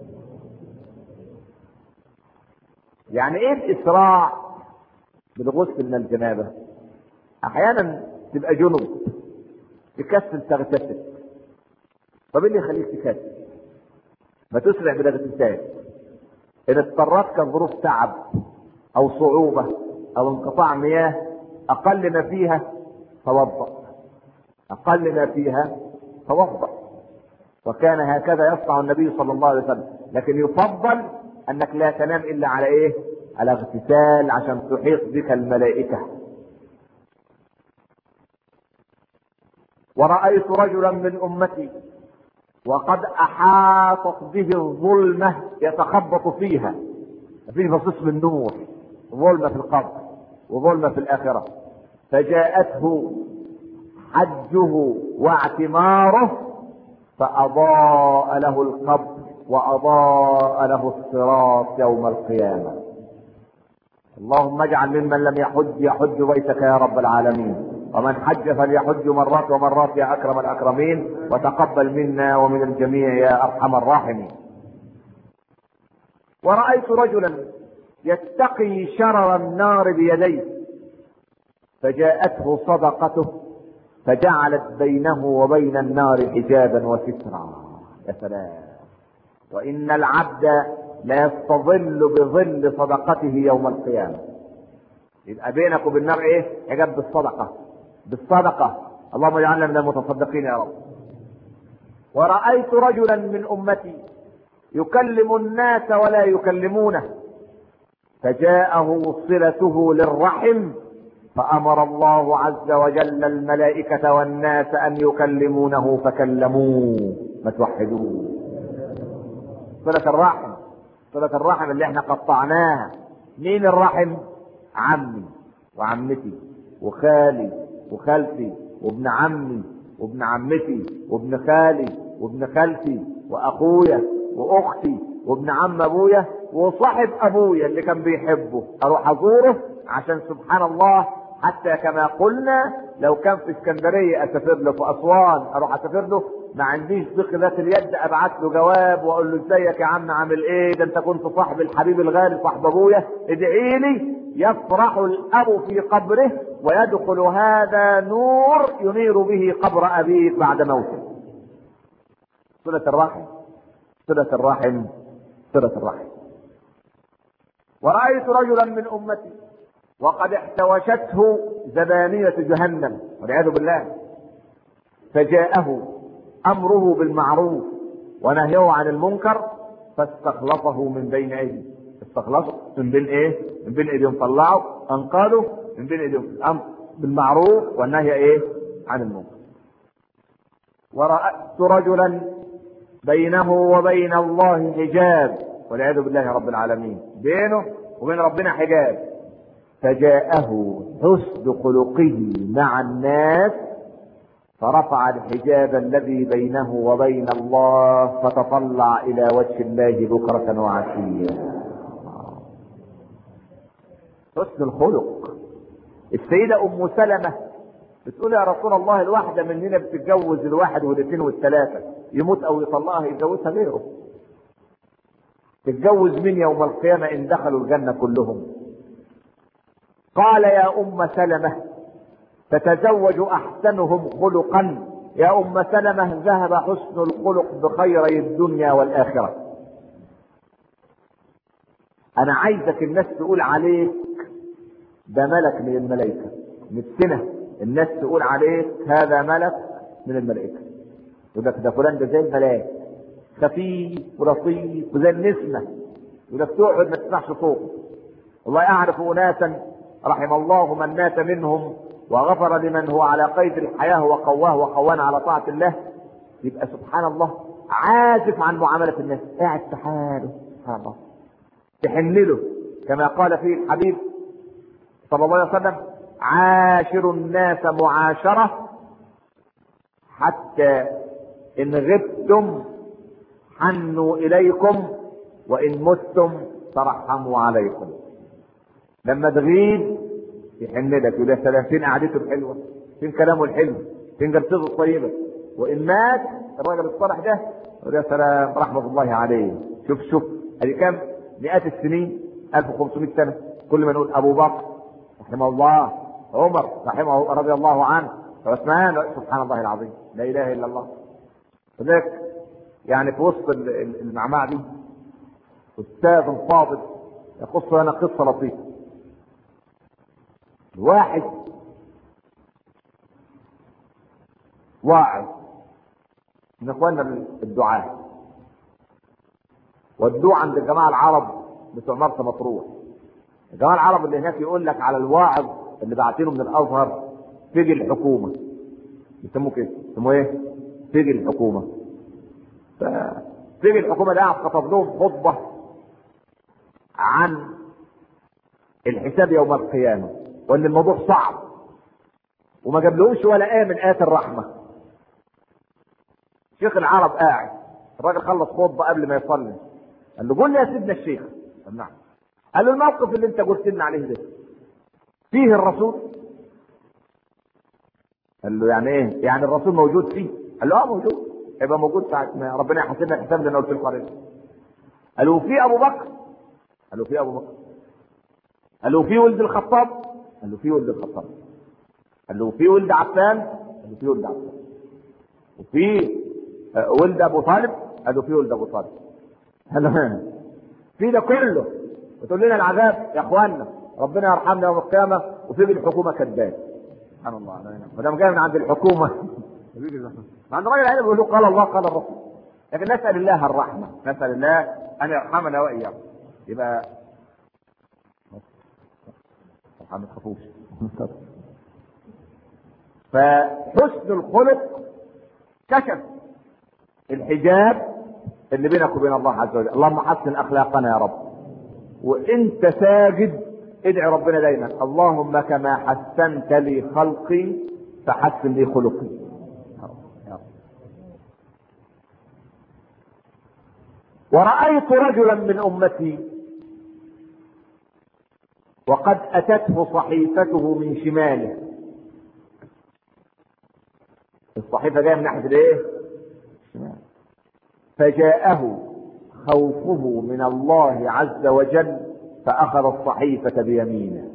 يعني ايه الإسراع بالغسل من الجنابة؟ أحيانا تبقى جنب تكسل تغتسل، طب اللي يخليك تكسل؟ ما تسرع بالاغتسال. إن اضطرتك ظروف تعب أو صعوبة أو انقطاع مياه أقل ما فيها توضأ، أقل ما فيها توضأ. وكان هكذا يصنع النبي صلى الله عليه وسلم. لكن يفضل أنك لا تنام إلا على إيه؟ على اغتسال، عشان تحيط بك الملائكة. ورأيت رجلا من أمتي وقد أحاطت به الظلمة يتخبط فيها، فيه بصيص من نور، ظلمة في القبر وظلمة في الآخرة، فجاءته حجه واعتماره فأضاء له القبر وأضاء له الصراط يوم القيامة. اللهم اجعل ممن لم يحج بيتك يا رب العالمين، ومن حج فليحج مرات ومرات يا أكرم الأكرمين، وتقبل منا ومن الجميع يا أرحم الراحمين. ورأيت رجلا يتقي شرر النار بيديه، فجاءته صدقته فجعلت بينه وبين النار حجابا وسترا. يا سلام. وإن العبد لا يستظل بظل صدقته يوم القيامة. يبقى بينك وبين النار ايه؟ حجاب بالصدقة، بالصدقة. اللهم اجعلنا من المتصدقين يا رب. ورأيت رجلا من أمتي يكلم الناس ولا يكلمونه، فجاءه صلته للرحم فأمر الله عز وجل الملائكة والناس أن يكلمونه فكلموه. ما توحدوه. صلة الرحم، صلة الرحم اللي احنا قطعناها. مين الرحم؟ عمي وعمتي وخالي وخالتي وابن عمي وابن عمتي وابن خالي وابن خالتي واخويا واختي وابن عم ابويا وصاحب ابويا اللي كان بيحبه، اروح ازوره عشان سبحان الله. حتى كما قلنا لو كان في اسكندريه اسافر له، في اسوان اروح اسافر له، ما عنديش ضيق ذات اليد ابعت له جواب واقول له ازيك يا عم عامل ايه، ده انت كنت صاحب الحبيب الغالي صاحب ابويا، ادعي لي. يفرح الاب في قبره ويدخل هذا نور ينير به قبر ابيك بعد موته. صلة الرحم، صلة الرحم، صلة الرحم. ورأيت رجلا من أمتي وقد احتوشته زبانية جهنم والعياذ بالله، فجاءه أمره بالمعروف ونهيه عن المنكر فاستخلصه من بين أيديه. استخلصه من بين ايه؟ من بين ايديهم، طلعوا انقذوا من بين ايديهم، الامر بالمعروف والنهي ايه؟ عن المنكر. ورأيت رجلا بينه وبين الله حجاب والعياذ بالله رب العالمين، بينه وبين ربنا حجاب، فجاءه حسن خلقه مع الناس فرفع الحجاب الذي بينه وبين الله فتطلع الى وجه الله بكرة وعشيا. حسن الخلق. السيدة ام سلمة بتقول يا رسول الله الواحدة مننا بتتجوز الواحد والاثنين والثلاثة، يموت او يطلقها يتجوزها غيره. تتجوز مين يوم القيامة ان دخلوا الجنة كلهم؟ قال يا ام سلمة تتزوج احسنهم خلقا. يا ام سلمة ذهب حسن الخلق بخيري الدنيا والاخرة. انا عايزك الناس تقول عليك ده ملك من الملائكة. نفسنا الناس تقول عليك هذا ملك من الملائكة. يقول لك ده فلان ده زي الملاك، خفيف ولطيف وزي النسمة. يقول لك تقعد ما تسمعش صوته. والله اعرف اناسا رحم الله من مات منهم وغفر لمن هو على قيد الحياة وقواه وقوانا على طاعة الله. يبقى سبحان الله عازف عن معاملة الناس، قاعد في حاله سبحان الله، تحن له كما قال فيه الحبيب صلى الله عليه وسلم: عاشروا الناس معاشرة حتى إن غبتم حنوا إليكم وإن متم ترحموا عليكم. لما تغيب يحن لك يقول يا سلام فين قعدته الحلوة، فين كلامه الحلو، فين جلسته الطيبة. وإن مات الراجل الصالح ده يقول يا سلام رحمة الله عليه. شوف ادي كام مئات السنين، 1500 سنة، كل ما نقول أبو بكر رحمه الله، عمر رحمه رضي الله عنه، عثمان، سبحان الله العظيم لا إله إلا الله. لذلك يعني في وسط المعمعة دي أستاذ فاضل يقص لنا قصة لطيفة. واحد واعظ من اخواننا الدعاة، والدعاء عند الجماعة العرب بتوع مرسى مطروح. الجماعة العرب اللي هناك يقول لك على الواعظ اللي بعتينه من الازهر فجي الحكومة، بيسموه كده، بيسموه ايه؟ فجي الحكومة. فجي الحكومة ده قاعد خطب لهم خطبة عن الحساب يوم القيامة، وان الموضوع صعب، وما جابلهوش ولا آية من آيات الرحمة. شيخ العرب قاعد، الراجل خلص خطبة قبل ما يصلي، قال له قول لي يا سيدنا الشيخ. نعم. قال له الموقف اللي انت قلت لنا عليه ده فيه الرسول؟ قال له يعني ايه؟ يعني الرسول موجود فيه؟ قال له اه موجود، يبقى موجود ساعة ما ربنا يحاسبنا الحساب اللي انا قلت لكم عليه. قال له في ابو بكر؟ قال له في ابو بكر. قال له في ولد الخطاب؟ قال له في ولد الخطاب. قال له في ولد عفان؟ قال له في ولد عفان. وفي ولد ابو طالب؟ قال له في ولد ابو طالب. قال له في ده كله وتقول لنا العذاب يا اخواننا ربنا يرحمنا يوم القيامه وفي الحكومه كذاب. سبحان الله، ما دام جاي من عند الحكومه ما عند الراجل هنا بيقول له قال الله قال الرسول. لكن نسال الله الرحمه، نسال الله ان يرحمنا واياكم. يبقى ما تخافوش. فحسن الخلق كشف الحجاب اللي بينك وبين الله عز وجل. اللهم حسن اخلاقنا يا رب. وانت ساجد ادعي ربنا دايما اللهم كما حسنت لي خلقي فحسن لي خلقي. ورأيت رجلا من امتي وقد اتته صحيفته من شماله. الصحيفة جاية من ناحية الايه؟ فجاءه خوفه من الله عز وجل فأخذ الصحيفة بيمينه.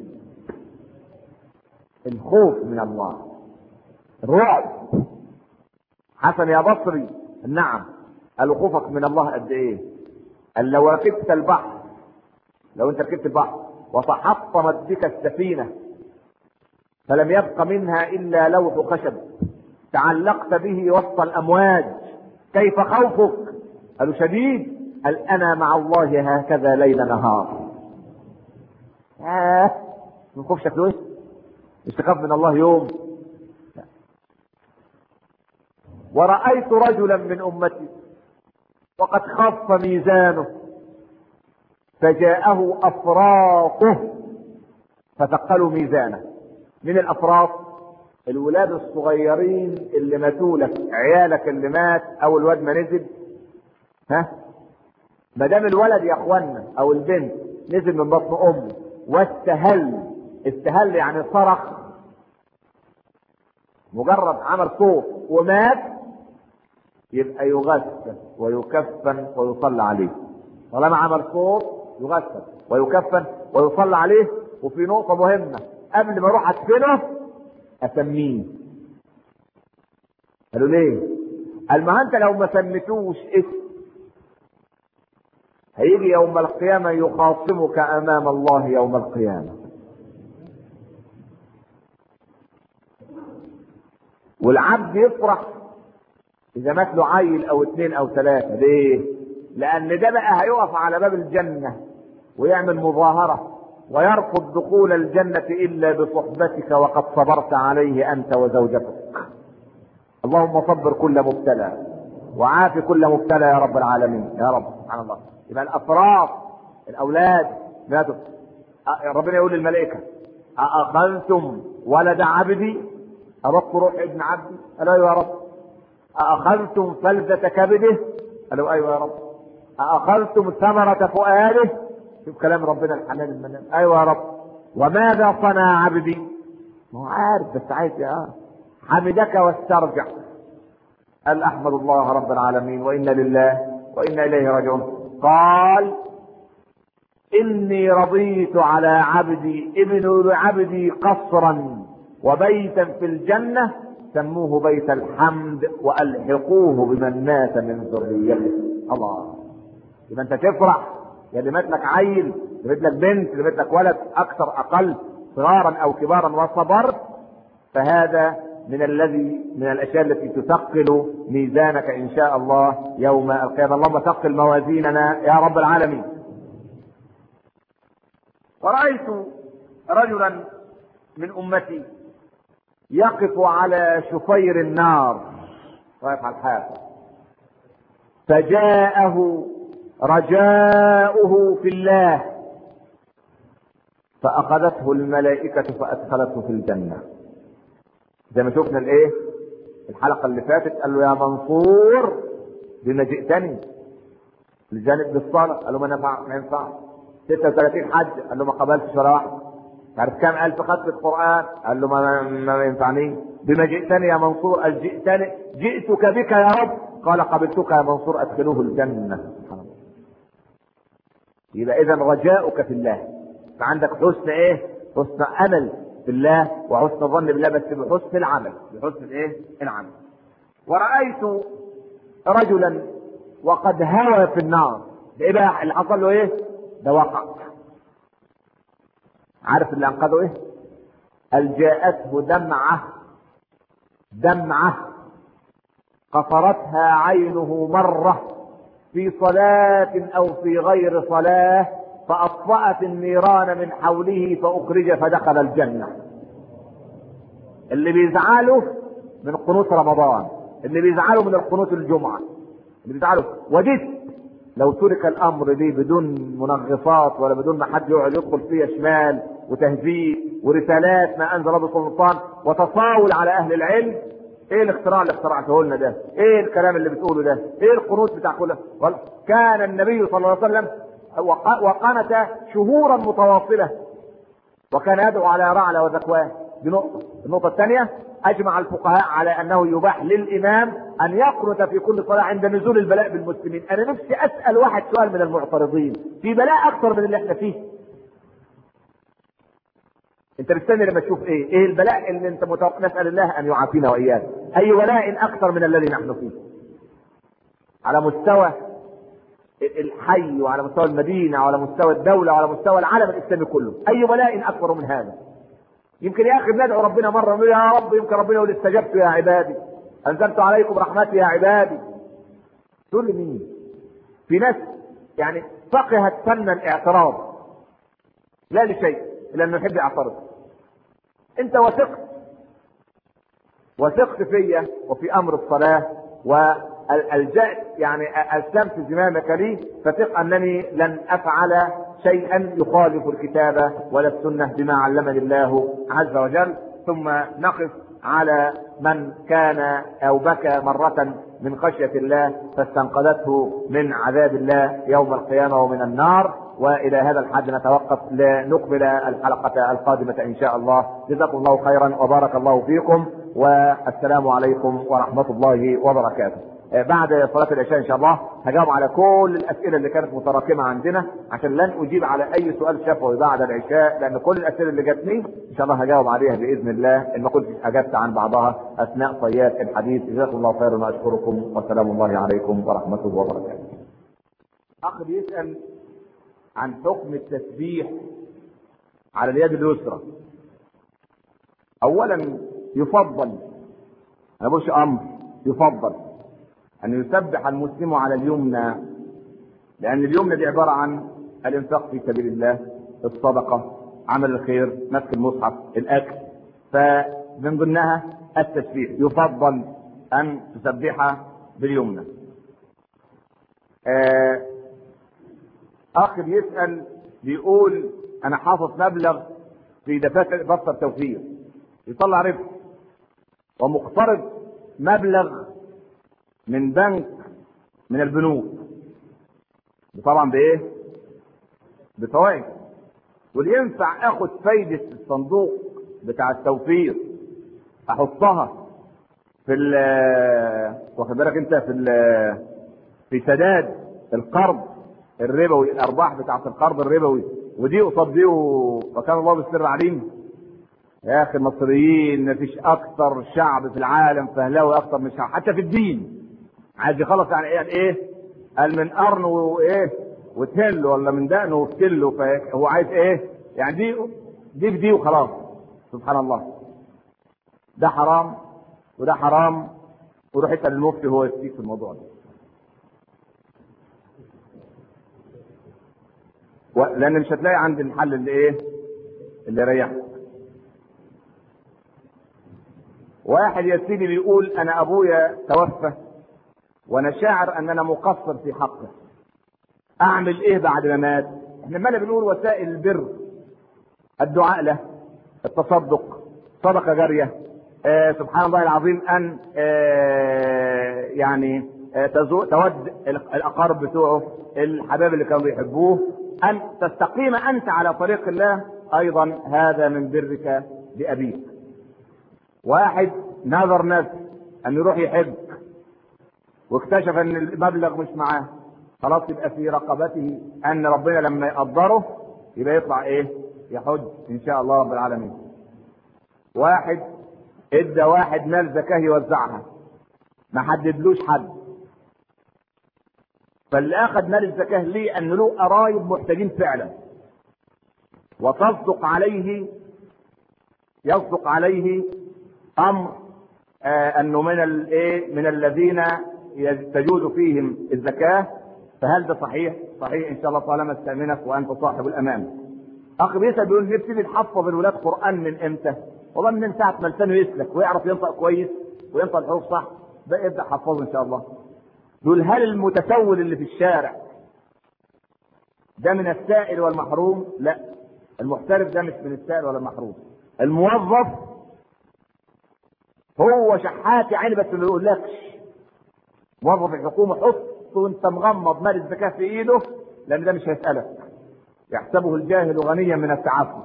الخوف من الله، الرعب. حسن يا بصري نعم. قال خوفك من الله قد ايه؟ قال لو ركبت البحر، لو انت ركبت البحر وتحطمت بك السفينة فلم يبق منها إلا لوح خشب تعلقت به وسط الأمواج كيف خوفك؟ قالوا شديد. قال أنا مع الله هكذا ليل نهار. من خوف شكله ايه؟ مش تخاف من الله يوم؟ لا. ورأيت رجلا من أمتي وقد خف ميزانه فجاءه أفراطه فثقلوا ميزانه. من الأفراط؟ الولاد الصغيرين اللي ماتوا لك، عيالك اللي مات او الواد ما نزل. ما دام الولد يا اخوانا او البنت نزل من بطن امه استهل يعني صرخ، مجرد عمل صوت ومات، يبقى يغسل ويكفن ويصلى عليه. طالما عمل صوت يغسل ويكفن ويصلى عليه. وفي نقطة مهمة قبل ما اروح ادفنه اسميه. قالوا ليه؟ قال ما انت لو ما سميتوش اسم هيجي يوم القيامة يخاصمك امام الله يوم القيامة، والعبد يفرح اذا مات له عيل او 2 أو 3. ليه؟ لان ده بقى هيقف على باب الجنة ويعمل مظاهرة ويرفض دخول الجنة الا بصحبتك وقد صبرت عليه انت وزوجتك. اللهم صبر كل مبتلى وعافي كل مبتلى يا رب العالمين يا رب. سبحان الله. يبقى الافراد الاولاد ماتوا، ربنا يقول للملائكة أأخذتم ولد عبدي؟ أردت روح ابن عبدي؟ قالوا أيوة يا رب. أأخذتم فلذة كبده؟ قالوا أيوة يا رب. أأخذتم ثمرة فؤاده؟ شوف كلام ربنا الحنان المنان. أيوة يا رب. وماذا صنع عبدي؟ ما هو عارف بس عايز حمدك واسترجع. قال أحمد الله رب العالمين وإنا لله وإنا إليه راجعون. قال إني رضيت على عبدي ابن عبدي قصرا وبيتا في الجنة سموه بيت الحمد وألحقوه بمن مات من ذريته. الله. يبقى أنت تفرح يا اللي مات لك عيل، اللي مات لك بنت، اللي مات لك ولد، أكثر أقل صغارا أو كبارا وصبرت، فهذا من الأشياء التي تثقل ميزانك إن شاء الله يوم القيامة. اللهم ثقل موازيننا يا رب العالمين. ورأيت رجلا من أمتي يقف على شفير النار، واقف على الحافة، فجاءه رجاؤه في الله فأخذته الملائكة فأدخلته في الجنة. زي ما شفنا الايه الحلقة اللي فاتت، قال له يا منصور بما جئتني الجانب بالصلاة، قال له ما ينفع. 36 حج، قال له ما قبلتش ولا واحد. عارف كام ألف ختمة قرآن، قال له ما ينفعني. بما جئتني يا منصور، قال جئتك بك يا رب، قال قبلتك يا منصور أدخلوه الجنة. سبحان الله. يبقى إذا رجاؤك في الله، فعندك حسن ايه؟ حسن أمل في الله وحسن الظن بالله، بس بحسن العمل، بحسن ايه؟ العمل. ورأيت رجلا وقد هوى في النار. ده ايه بقى اللي حصل له؟ ايه ده؟ وقع. عارف اللي انقذه ايه؟ قال جاءته دمعة قصرتها عينه مرة في صلاة او في غير صلاة فأطفأت النيران من حوله فأخرج فدخل الجنة. اللي بيزعله من قنوت رمضان، اللي بيزعله من القنوت الجمعة، اللي بيزعله وددت لو ترك الأمر دي بدون منغصات ولا بدون ما حد يقعد يدخل فيه شمال وتهذيب ورسالات ما أنزل الله سلطان وتصاول على أهل العلم. ايه الاختراع اللي اخترعته لنا ده؟ ايه الكلام اللي بتقوله ده؟ ايه القنوت بتاع كله؟ كان النبي صلى الله عليه وسلم وقنت شهورا متواصلة وكان يدعو على رعلة وذكوان. دي نقطة. النقطة الثانية، أجمع الفقهاء على أنه يباح للإمام أن يقنت في كل صلاة عند نزول البلاء بالمسلمين. أنا نفسي أسأل واحد سؤال من المعترضين، في بلاء أكثر من اللي احنا فيه؟ أنت مستني لما تشوف إيه البلاء اللي أنت متوقع؟ نسأل الله أن يعافينا وإياك. أي بلاء أكثر من الذي نحن فيه على مستوى الحي وعلى مستوى المدينة وعلى مستوى الدولة وعلى مستوى العالم الإسلامي كله؟ أي بلاء أكبر من هذا؟ يمكن يا أخي بندعو ربنا مرة ونقول يا رب، يمكن ربنا يقول استجبت يا عبادي أنزلت عليكم رحمتي يا عبادي. تقول لي مين؟ في ناس يعني فقهت فن الاعتراض لا لشيء إلا أنه يحب يعترض. أنت وثقت فيا وفي أمر الصلاة والجأت يعني أسلمت زمامك لي، فثق أنني لن أفعل شيئا يخالف الكتاب ولا السنة بما علمني الله عز وجل. ثم نقف على من كان أو بكى مرة من خشية الله فاستنقذته من عذاب الله يوم القيامة ومن النار. وإلى هذا الحد نتوقف لنقبل الحلقة القادمة إن شاء الله. جزاكم الله خيرا وبارك الله فيكم، والسلام عليكم ورحمة الله وبركاته. بعد صلاة العشاء ان شاء الله هجاوب على كل الاسئلة اللي كانت متراكمة عندنا، عشان لن اجيب على اي سؤال شفوي بعد العشاء، لان كل الاسئلة اللي جاتني ان شاء الله هجاوب عليها باذن الله، ان ما كنتش اجبت عن بعضها اثناء طيات الحديث. جزاكم الله خيرا واشكركم، وسلام الله عليكم ورحمته وبركاته. اخ بيسأل عن حكم التسبيح على اليد اليسرى. اولا يفضل، انا بقولش امر، يفضل ان يسبح المسلم على اليمنى، لان اليمنى دي عبارة عن الانفاق في سبيل الله، الصدقة، عمل الخير، مسك المصحف، الاكل، فمن ضمنها التسبيح. يفضل ان تسبح باليمنى. اخ بيسأل بيقول انا حافظ مبلغ في دفتر توفير يطلع ربح، ومقترض مبلغ من بنك من البنوك، طبعا بايه؟ بفوائد. والينفع اخد فايدة الصندوق بتاع التوفير احطها في واخد بالك انت في سداد القرض الربوي، الارباح بتاعت القرض الربوي، ودي قصاد دي، وكان الله بالسر عليم. يا اخي المصريين مفيش اكتر شعب في العالم فهلاوي اكتر من شعب، حتى في الدين عايز يخلص عن ايه؟ قال من قرن وايه وتهله، ولا من دقنه وفتله، فهو عايز ايه؟ يعني دي في دي وخلاص. سبحان الله، ده حرام وده حرام، وروح اسال المفتي هو يفتيك في الموضوع ده. لان مش هتلاقي عند المحل اللي يريحك. واحد يا سيدي بيقول انا ابويا توفى وانا شاعر ان انا مقصر في حقه، اعمل ايه بعد ما مات؟ احنا ما بنقول وسائل البر، الدعاء له، التصدق، صدقه جاريه، سبحان الله العظيم، ان يعني تود الاقارب بتوعه، الحباب اللي كانوا بيحبوه، ان تستقيم انت على طريق الله، ايضا هذا من برك بابيك. واحد نذر نفسه ان يروح يحج واكتشف ان المبلغ مش معاه، خلاص يبقى في رقبته ان ربنا لما يقدره يبقى يطلع يحج ان شاء الله رب العالمين. واحد ادى واحد مال زكاه يوزعها، ما حددلوش حد، فاللي اخذ مال الزكاه ليه ان له قرايب محتاجين فعلا، وتصدق عليه، يصدق عليه امر انه من الذين تجوز فيهم الزكاه، فهل ده صحيح؟ صحيح ان شاء الله طالما استأمنك وانت صاحب الامان. اخ بيسأل بيقول نبتدي نحفظ الولاد قران من امتى؟ والله من ساعه ما لسانه يسلك ويعرف ينطق كويس وينطق الحروف صح، ده ابدا حفظه ان شاء الله. دول هل المتسول اللي في الشارع ده من السائل والمحروم؟ لا، المحترف ده مش من السائل ولا المحروم. الموظف هو شحات يعني بس ما يقولكش. موظف الحكومه حط وانت مغمض مال الزكاه في ايده، لان ده مش هيسالك، يحسبه الجاهل غنيا من التعفف.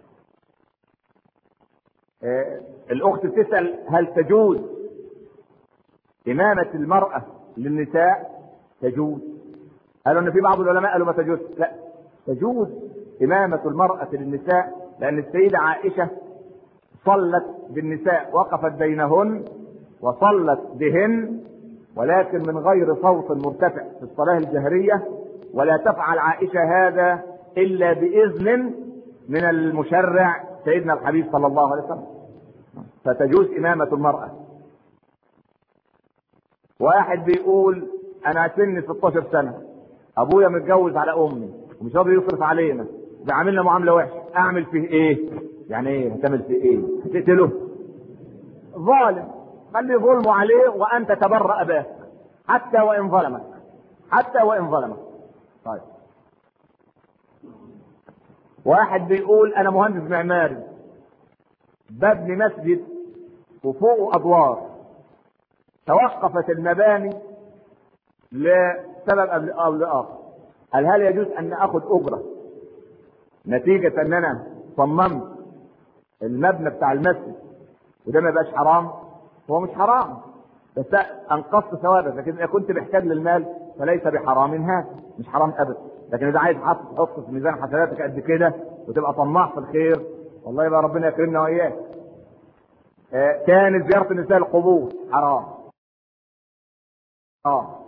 الاخت بتسال هل تجوز امامه المراه للنساء؟ تجوز. قالوا ان في بعض العلماء قالوا ما تجوز. لا، تجوز امامه المراه للنساء، لان السيده عائشه صلت بالنساء، وقفت بينهن وصلت بهن، ولكن من غير صوت مرتفع في الصلاه الجهريه، ولا تفعل عائشه هذا الا باذن من المشرع سيدنا الحبيب صلى الله عليه وسلم، فتجوز امامه المراه. واحد بيقول انا سني 16 سنه، ابويا متجوز على امي ومش راضي يصرف علينا وبيعاملنا معامله وحشه، اعمل فيه ايه؟ يعني ايه هتعمل فيه ايه؟ هتقتله؟ ظالم، خلي ظلمه عليه وانت تبرأ به حتى وان ظلمك، حتى وان ظلمك. طيب، واحد بيقول انا مهندس معماري ببني مسجد وفوقه ادوار، توقفت المباني لسبب او لاخر، هل يجوز ان اخذ اجره نتيجه ان انا صممت المبنى بتاع المسجد وده ما يبقاش حرام؟ هو مش حرام، بس انقصت ثوابك، لكن اذا كنت محتاج للمال فليس بحرام هذا، مش حرام ابدا. لكن اذا عايز تحط في ميزان حسناتك قد كده وتبقى طماع في الخير، والله يبقى ربنا يكرمنا واياك. كان زيارة النساء القبور حرام.